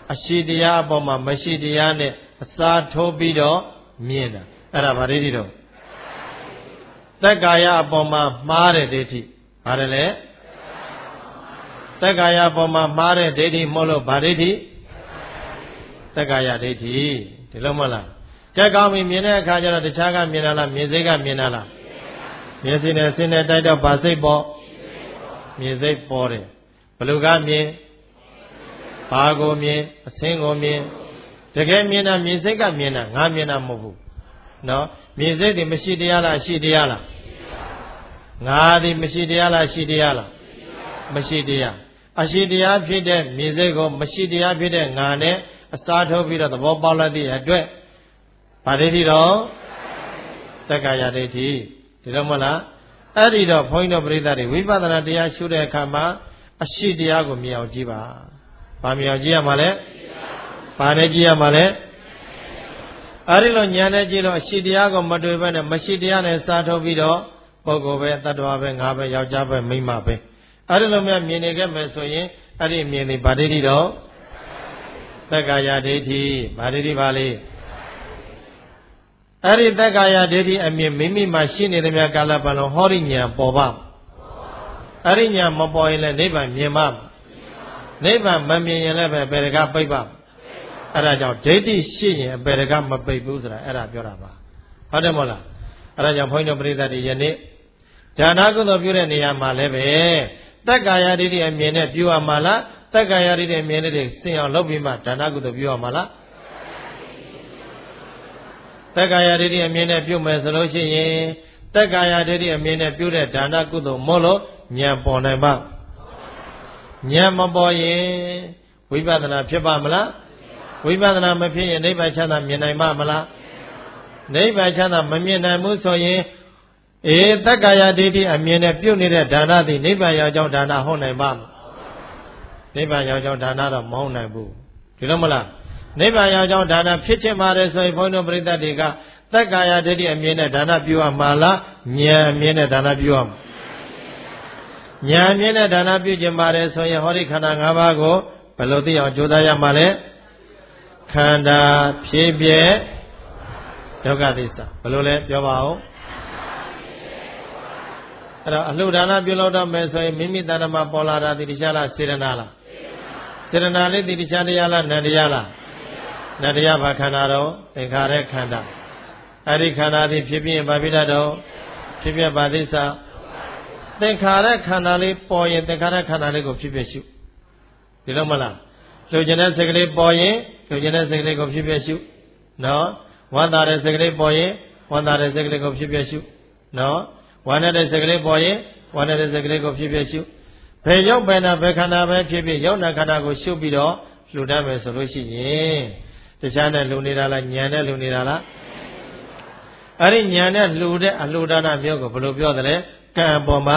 အရှိတရားအပေါ်မှာမရှိတရားနဲ့အစားထိုးပြီးတော့မြင်တာအဲ့ဒါဗာဒိဋ္ဌိတော့တက္ကာယအပေါ်မှာမှားတဲ့ဒိဋ္ဌိဗါတယ်လေတက္ကာယအပေါ်မှာမှားတဲ့ဒိဋ္ဌိမဟုတ်လို့ဗာဒိဋ္ဌိတက္ကာယဒိဋ္ဌိဒီလိုမဟုတ်လားကြက်ကောင်းပြီမြင်တဲ့အခါကျတော့တခြားကမြင်တာလားမြင်စိတ်ကမြင်တာလားမြင်စိတ်နဲ့စိတ်နဲ့တိုက်တော့ဗာစိတ်ပေါ်မြင်စိတ်ပေါ်တယ်ဘလူကမြင်ဘာကိုမြင်အစင်းကိုမြင်တကယ်မြင်တာမြင်စိတ်ကမြင်တာငါမြင်တာမဟုတ်ဘူးနော်မြင်စိတ်ဒီမရှိတရားလားရှိတရားလားငါဒီမရှိတရားလားရှိတရားလားမရှိတရားအရှိတရားဖြစ်တဲ့မြင်စိတ်ကိုမရှိတရားဖြစ်တဲ့ငါနဲ့အစားထိုးပြီးတော့သဘောပေါက်လိုက်တဲ့အတွက်ဗာဒိဋ္ဌိတော့တက္ကာယဒိဋ္ဌိဒီလိုမဟုတ်လားအဲ့ဒီတော့ဘုန်းကြီးတို့ပရိသတ်တွေဝိပဿနာတရားရှုတဲ့အခါမှာအရှိတရားကိုမြင်အောင်ကြည့်ပါဗာမြင်အောင်ကြည့်ရမှာလဲဘာနဲ့ကြည့်ရမှာလဲအဲ့ဒီလိုဉာဏ်နဲ့ကြည့်လို့အရှိတရားကိုမတွေ့ဘဲနဲ့မရှိတရားနဲ့စားထုတ်ပြီးတော့ပုဂ္ဂိုလ်ပဲတ attva ပဲငါပဲယောက်ျားပဲမိန်းမပဲအဲ့ဒီလိုမျိုးမြင်နေခဲ့မယ်ဆိုရင်အဲ့ဒီမြင်နေဗာဒိဋ္ဌိတော့တက္ကာယဒိဋ္ဌိဗာဒိဋ္ဌိပါလေအဲ့ဒီတက္ကာယဒိဋ္ဌိအမြင်မိမိမှာရှိနေသမျှကာလပတ်လုံးဟောရိဉာဏ်ပေါ်ပါအဲ့ဒီဉာဏ်မပေါ်ရင်လည်းနိဗ္ဗာန်မြင်ပါနိဗ္ဗာန်မမြင်ရင်လည်းပဲပေရကပိတ်ပါအဲ့ဒါကြောင့်ဒိဋ္ဌိရှိရင်အပေရကမပိတ်ဘူးဆိုတာအဲ့ဒါပြောတာပါဟုတ်တယ်မဟုတ်လားအဲ့ဒါကြောင့်ဘုန်းကြီးတို့ပရိသတ်တွေယနေ့ဒါနကုသိုလ်ပြုတဲ့နေရာမှာလည်းပဲတက္ကာယဒိဋ္ဌိအမြင်နဲ့ပြုရမှာလားတက္ကာယဒိဋ္ဌိအမြင်နဲ့စင်အောင်လုပ်ပြီးမှဒါနကုသိုလ်ပြုရမှာလားတက္ကာယဒိဋ္ဌိအမြင်နဲ့ပြုမယ်ဆိုလို့ရှိရင်တက္ကာယဒိဋ္ဌိအမြင်နဲ့ပြုတဲ့ဒါနကုသိုလ်မို့လို့ဉာဏ်ပေါ်နိုင်ပါဉာဏ်မပေါ်ရင်ဝိပဿနာဖြစ်ပါမလားဝိပဿနာမဖြစ်ရင်နိဗ္ဗာန်ချမ်းသာမြင်နိုင်ပါမလားနိဗ္ဗာန်ချမ်းသာမမြင်နိုင်ဘူးဆိုရင်တက္ကာယဒိဋ္ဌိအမြင်နဲ့ပြုတ်နေတဲ့ဒါနသည်နိဗ္ဗာန်ရောက်ကြောင်းဒါနဟုတ်နိုင်ပါ့မလားနိဗ္ဗာန်ရောက်ကြောင်းဒါနတော့မဟုတ်နိုင်ဘူးဒီလိုမလားနိဗ္ဗာန်ရောက်ကြောင်းဒါနဖြစ်ချင်ပါတယ်ဆိုရင်ဘုန်းတော်ပရိသတ်တွေကတက္ကာယဒိဋ္ဌိအမြင်နဲ့ဒါနပြုရမှာလားဉာဏ်အမြင်နဲ့ဒါနပြုရမှာဉာဏ်အမြင်နဲ့ဒါနပြုခြင်းပါတယ်ဆိုရင်ဟောဒီခန္ဓာ၅ပါးကိုဘယ်လိုသိအောင်ကြိုးစားရမှာလဲခန္ဓာဖြစ်ပြဒုက္ခသစ္စာဘယ်လိုလဲပြောပါဦးအဲ့တော့အလှဒါနပြုလုပ်တော့မယ်ဆိုရင်မိမိတဏ္ဍမှာပေါ်လာတာဒီတရားလားစေရနာလားစေရနာလေးဒီတရားတရားလားနန္တရားလားနန္တရားဘာခန္ဓာတော့သင်္ခါရခန္ဓာအဲ့ဒီခန္ဓာသည်ဖြစ်ပြီးရင်ဘာဖြစ်တတ်တော့ဖြစ်ပြပါသစ္စာသင်္ခါရခန္ဓာလေးပေါ်ရင်သင်္ခါရခန္ဓာလေးကိုဖြစ်ဖြစ်ရှုဒီလိုမလားလှုပ်ခြင်းတဲ့စိတ်ကလေးပေါ်ရင်လှုပ်ခြင်းတဲ့စိတ်ကလေးကိုဖြစ်ဖြစ်ရှုနော်ဝမ်းသာတဲ့စိတ်ကလေးပေါ်ရင်ဝမ်းသာတဲ့စိတ်ကလေးကိုဖြစ်ဖြစ်ရှုနော်ဝမ်းတဲ့စိတ်ကလေးပေါ်ရင်ဝမ်းတဲ့စိတ်ကလေးကိုဖြစ်ဖြစ်ရှုဘယ်ရောက်ပဲနာဘယ်ခန္ဓာပဲဖြစ်ဖြစ်ရောက်နာခန္ဓာကိုရှုပြီးတော့လှူဒန်းမယ်ဆိုလို့ရှိရင်တခြားနဲ့လှူနေတာလားဉာဏ်နဲ့လှူနေတာလားအဲ့ဒီဉာဏ်နဲ့လှူတဲ့အလှူဒါနမျိုးကိုဘယ်လိုပြောသလဲကံအပေါ်မှာ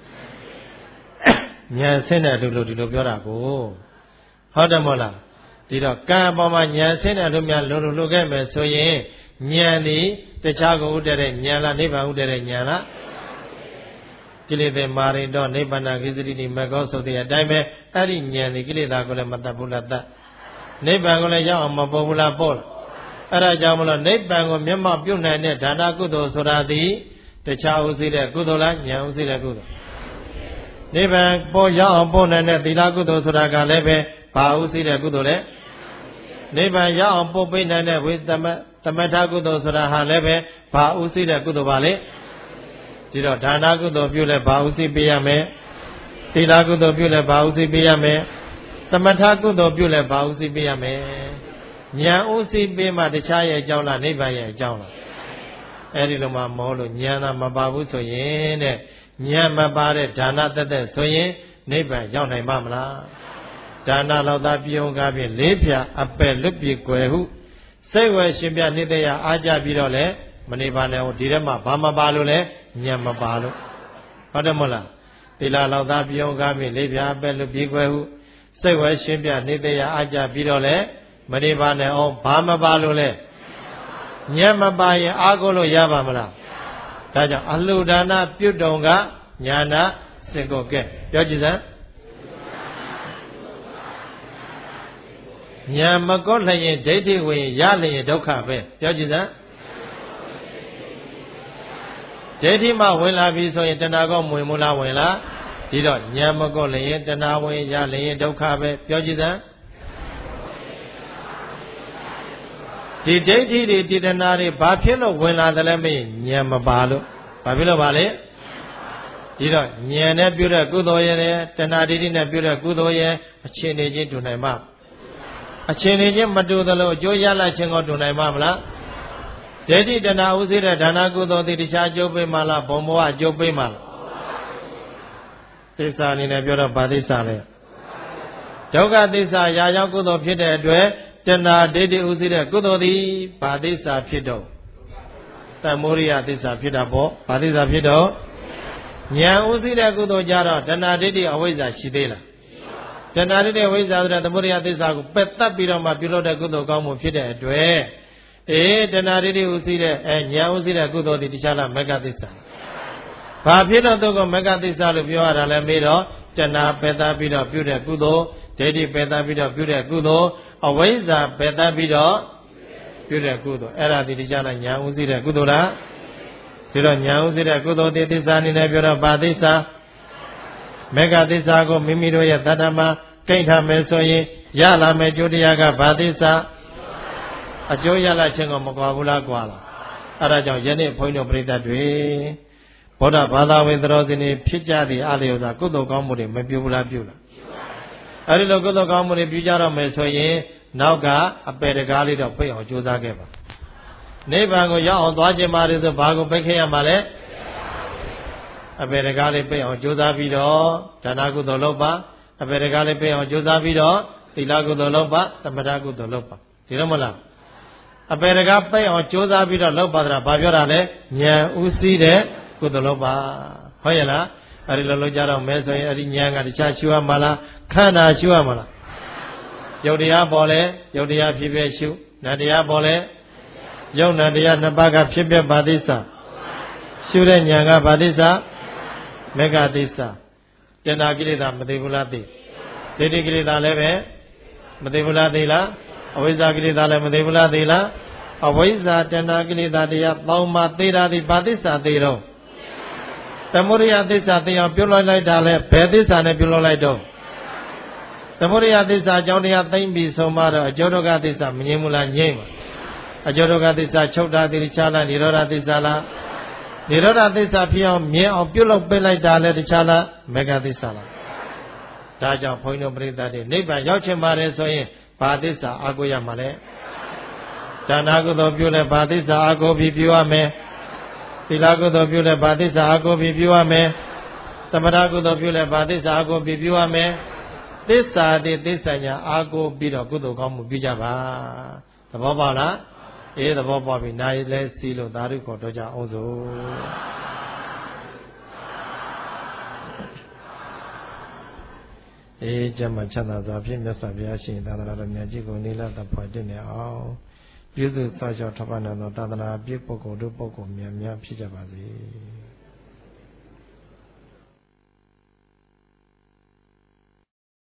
ဉာဏ်ဆင်းတဲ့လူလို့ဒီလိုပြောတာကိုဟုတ်တယ်မဟုတ်လားဒီတော့ကံအပေါ်မှာဉာဏ်ဆင်းတဲ့လူများလုံလုံခဲ့မယ်ဆိုရင်ဉာဏ်ဒီတခြားကိုဥတည်တဲ့ဉာဏ်လားနိဗ္ဗာန်ဥတည်တဲ့ဉာဏ်လားကိလေသာမာရင်တော့နိဗ္ဗာန်ကိစ္စတိဒီမကောဆိုတဲ့အတိုင်းပဲအဲ့ဒီဉာဏ်ဒီကိလေသာကိုလည်းမတတ်ဘူးလားတတ်နိဗ္ဗာန်ကိုလည်းရောက်အောင်မပေါ်ဘူးလားပေါ်လားအဲ့ဒါကြောင့်မလို့နိဗ္ဗာန်ကိုမျက်မှောက်ပြုနိုင်တဲ့ဒါနကုသိုလ်ဆိုတာဒီတခြားဥသိတဲ့ကုသိုလ်လားဉာဏ်ဥသိတဲ့ကုသိုလ်နိဗ္ဗာန်ပေါ်ရောက်အောင်ပို့နိုင်တဲ့သီလကုသိုလ်ဆိုတာကလည်းပဲဘာဥသိတဲ့ကုသိုလ်လဲနိဗ္ဗာန်ရောက်အောင်ပို့ပေးနိုင်တဲ့ဝိသမထကုသိုလ်ဆိုတာဟာလည်းပဲဘာဥသိတဲ့ကုသိုလ်ပါလေဒီတော့ဒါနကုသိုလ်ပြုလဲဘာဥသိပေးရမယ်သီလကုသိုလ်ပြုလဲဘာဥသိပေးရမယ်သမထကုသိုလ်ပြုလဲဘာဥသိပေးရမယ်ဉာဏ်ဥသိပေးမှတခြားရဲ့အကြောင်းလားနိဗ္ဗာန်ရဲ့အကြောင်းလားအဲ့ဒီလိုမှမဟုတ်လို့ဉာဏ်သာမပါဘူးဆိုရင်တဲ့ဉာဏ်မပါတဲ့ဒါနတသက်ဆိုရင်နိဗ္ဗာန်ရောက်နိုင်ပါမလားဒါနလောက်သာပြုံးကားဖြင့်လေးဖြာအပယ်လွတ်ပြေကွယ်ဟုစိတ်ဝယ်ရှင်ပြနိတ္တယအားကြပြီးတော့လဲမနေပါနဲ့ဒီထဲမှာဘာမပါလို့လဲဉာဏ်မပါလို့ဟုတ်တယ်မဟုတ်လားသီလလောက်သာပြုံးကားဖြင့်လေးဖြာအပယ်လွတ်ပြေကွယ်ဟုစိတ်ဝယ်ရှင်ပြနိတ္တယအားကြပြီးတော့လဲမနေပါနဲ့အောင်ဘာမပါလို့လဲဉာဏ်မပါရင်အားကိုးလို့ရပါမလားဒါကြောင့်အလှူဒါနပြုတုံကညာနာစင်ကိုကဲပြောကြည့်စမ်းညာမကောလျင်ဒိဋ္ဌိဝင်ရလျင်ဒုက္ခပဲပြောကြည့်စမ်းဒိဋ္ဌိမှဝင်လာပြီဆိုရင်တဏှာကောဝင်မလားဝင်လားဒီတော့ညာမကောလျင်တဏှာဝင်ရလျင်ဒုက္ခပဲပြောကြည့်စမ်းဒီဒိဋ္ဌိတွေဒီတဏှာတွေဘာဖြစ်လို့ဝင်လာတယ်လဲမင်းဉာဏ်မပါလို့ဘာဖြစ်လို့ပါလဲဒီတော့ဉာဏ်နဲ့ပြုတဲ့ကုသိုလ်ရဲ့တဏှာဒိဋ္ဌိနဲ့ပြုတဲ့ကုသိုလ်ရဲ့အခြေအနေချင်းတူနိုင်မှာအခြေအနေချင်းမတူသလိုအကျိုးရလခြင်းကိုတူနိုင်မှာမလားဒိဋ္ဌိတဏှာဥသိတဲ့ဒါနကုသိုလ်တွေတခြားအကျိုးပေးမှလားဘုံဘဝအကျိုးပေးမှလားသစ္စာအနေနဲ့ပြောတော့ဘာသစ္စာလဲဒုက္ခသစ္စာရာရောက်ကုသိုလ်ဖြစ်တဲ့အတွက်တဏှာဒိဋ္ဌိဥသိတဲ့ကုသိုလ်သည်ဘာသစ္စာဖြစ်တော့တမောရိယသစ္စာဖြစ်တာပေါ့ဘာသစ္စာဖြစ်တော့ဉာဏ်ဥသိတဲ့ကုသိုလ်ကြတော့တဏှာဒိဋ္ဌိအဝိဇ္ဇာရှိသေးလားတဏှာဒိဋ္ဌိအဝိဇ္ဇာဆိုတဲ့သမုဒယသစ္စာကိုပယ်တတ်ပြီးတော့မှပြုလုပ်တဲ့ကုသိုလ်ကောင်းမှုဖြစ်တဲ့အတွက်တဏှာဒိဋ္ဌိဥသိတဲ့ဉာဏ်ဥသိတဲ့ကုသိုလ်ဒီတခြားလားမဂ္ဂသစ္စာဘာဖြစ်တော့သူကမဂ္ဂသစ္စာလို့ပြောရတာလဲမေးတော့တဏှာပယ်တတ်ပြီးတော့ပြုတဲ့ကုသိုလ်ဒိဋ္ဌိပယ်တတ်ပြီးတော့ပြုတဲ့ကုသိုလ်အဝိဇ္ဇာပယ်တတ်ပြီးတော့ပြုတဲ့ကုသိုလ်အဲ့ဒါဒီတခြားလားဉာဏ်ဥသိတဲ့ကုသိုလ်လားဒီတော့ဉာဏ်ဥသိတဲ့ကုသိုလ်သစ္စာအနေနဲ့ပြောတော့ဘာသစ္စာမေဃသစ္စာကိုမိမိတို့ရဲ့တတ္တမကိဋ္ဌမယ်ဆိုရင်ရလာမယ်ကျိုးတရားကဘာသစ္စာအကျိုးရလာခြင်းကိုမကွာဘူးလားကွာလားအဲ့ဒါကြောင့်ယနေ့ဘုန်းကြီးတို့ပြိဿတ်တွေဗုဒ္ဓဘာသာဝင်သတော်စင်တွေဖြစ်ကြသည့်အလျော်စွာကုသိုလ်ကောင်းမှုတွေမပြုဘူးလားပြုလားအဲ့ဒီလိုကုသိုလ်ကောင်းမှုတွေပြုကြတော့မယ်ဆိုရင်နောက်ကအပယ်တကားလေးတော့ပိတ်အောင်ကြိုးစားခဲ့ပါနိဗ္ဗာန်ကိုရောက်အောင်သွားခြင်းပါတယ်ဆိုဘာကိုပိတ်ခဲ့ရမှာလဲအပယ်တကားလေးပိတ်အောင်ကြိုးစားပြီးတော့ဒါနကုသိုလ်လုပ်ပါအပယ်တကားလေးပိတ်အောင်ကြိုးစားပြီးတော့သီလကုသိုလ်လုပ်ပါသမထကုသိုလ်လုပ်ပါဒီလိုမလားအပယ်တကားပိတ်အောင်ကြိုးစားပြီးတော့လုပ်ပါတာဘာပြောတာလဲဉာဏ်ဥသိတဲ့ကုသိုလ်လုပ်ပါဟုတ်ရဲ့လားအဲ့ဒီလိုလုပ်ကြတော့မဲဆိုရင်အဲ့ဒီဉာဏ်ကတခြားရှုရမှာလားခန္ဓာရှုရမှာလားယုတ်တရားပေါ်လဲယုတ်တရားဖြစ်ဖြစ်ရှုနတ်တရားပေါ်လဲယုတ်နတ်တရားနှစ်ပါးကဖြစ်ဖြစ်ဘာသစ္စာရှုတဲ့ဉာဏ်ကဘာသစ္စာမေဃသစ္စာတဏှာကိလေသာမသိဘူးလားသိဒိဋ္ဌိကိလေသာလည်းပဲမသိဘူးလားသိလားအဝိဇ္ဇာကိလေသာလည်းမသိဘူးလားသိလားအဝိဇ္ဇာတဏှာကိလေသာတရားပေါင်းမှသိတာဒီဘာသစ္စာသိတော့သမုဒယသစ္စာသိအောင်ပြုလုပ်လိုက်တာလဲဘယ်သစ္စာနဲ့ပြုလုပ်လိုက်တော့သမုဒယသစ္စာအကြောင်းတရားသိမ့်ပြီးဆုံးမတော့အကျိုးဒုက္ခသစ္စာမငြင်းဘူးလားငြင်းပါအကျိုးဒုက္ခသစ္စာချုပ်တာတိချာလားនិရောဓသစ္စာလားនិရောဓသစ္စာဖြစ်အောင်မြင်အောင်ပြုလုပ်ပေးလိုက်တာလဲတခြားလားမေဃသစ္စာလားဒါကြောင့်ဘုန်းကြီးတို့ပြိဿတ်တွေနိဗ္ဗာန်ရောက်ချင်ပါတယ်ဆိုရင်ဘာသစ္စာအာကိုရမှာလဲဒါနကုသိုလ်ပြုလဲဘာသစ္စာအာကိုပြီးပြုရမယ်သီလကုသိုလ်ပြုလဲဘာသစ္စာအာကိုပြီးပြုရမယ်သမထကုသိုလ်ပြုလဲဘာသစ္စာအာကိုပြီးပြုရမယ်သစ္စာတိသစ္စာညာအာကိုပြီးတော့ကုသိုလ်ကောင်းမှုပြုကြပါသဘောပေါက်လားသဘောပေါက်ပြီနာရီလဲစီးလို့သာဓုခေါ်တော့ကြအောင်စို့ကျမ်းမှာချမ်းသာစွာဖြင့်မြတ်စွာဘုရားရှင်သာသနာတော်မြတ်ကြီးကိုနိလတ်တဖွယ်တည်နေအောင်ပြုစုစောင့်ရှောက်ထောက်ပံ့တော်သာသနာပြည့်ပုဂ္ဂိုလ်တို့ပုဂ္ဂိုလ်များများဖြစ်ကြပါစေ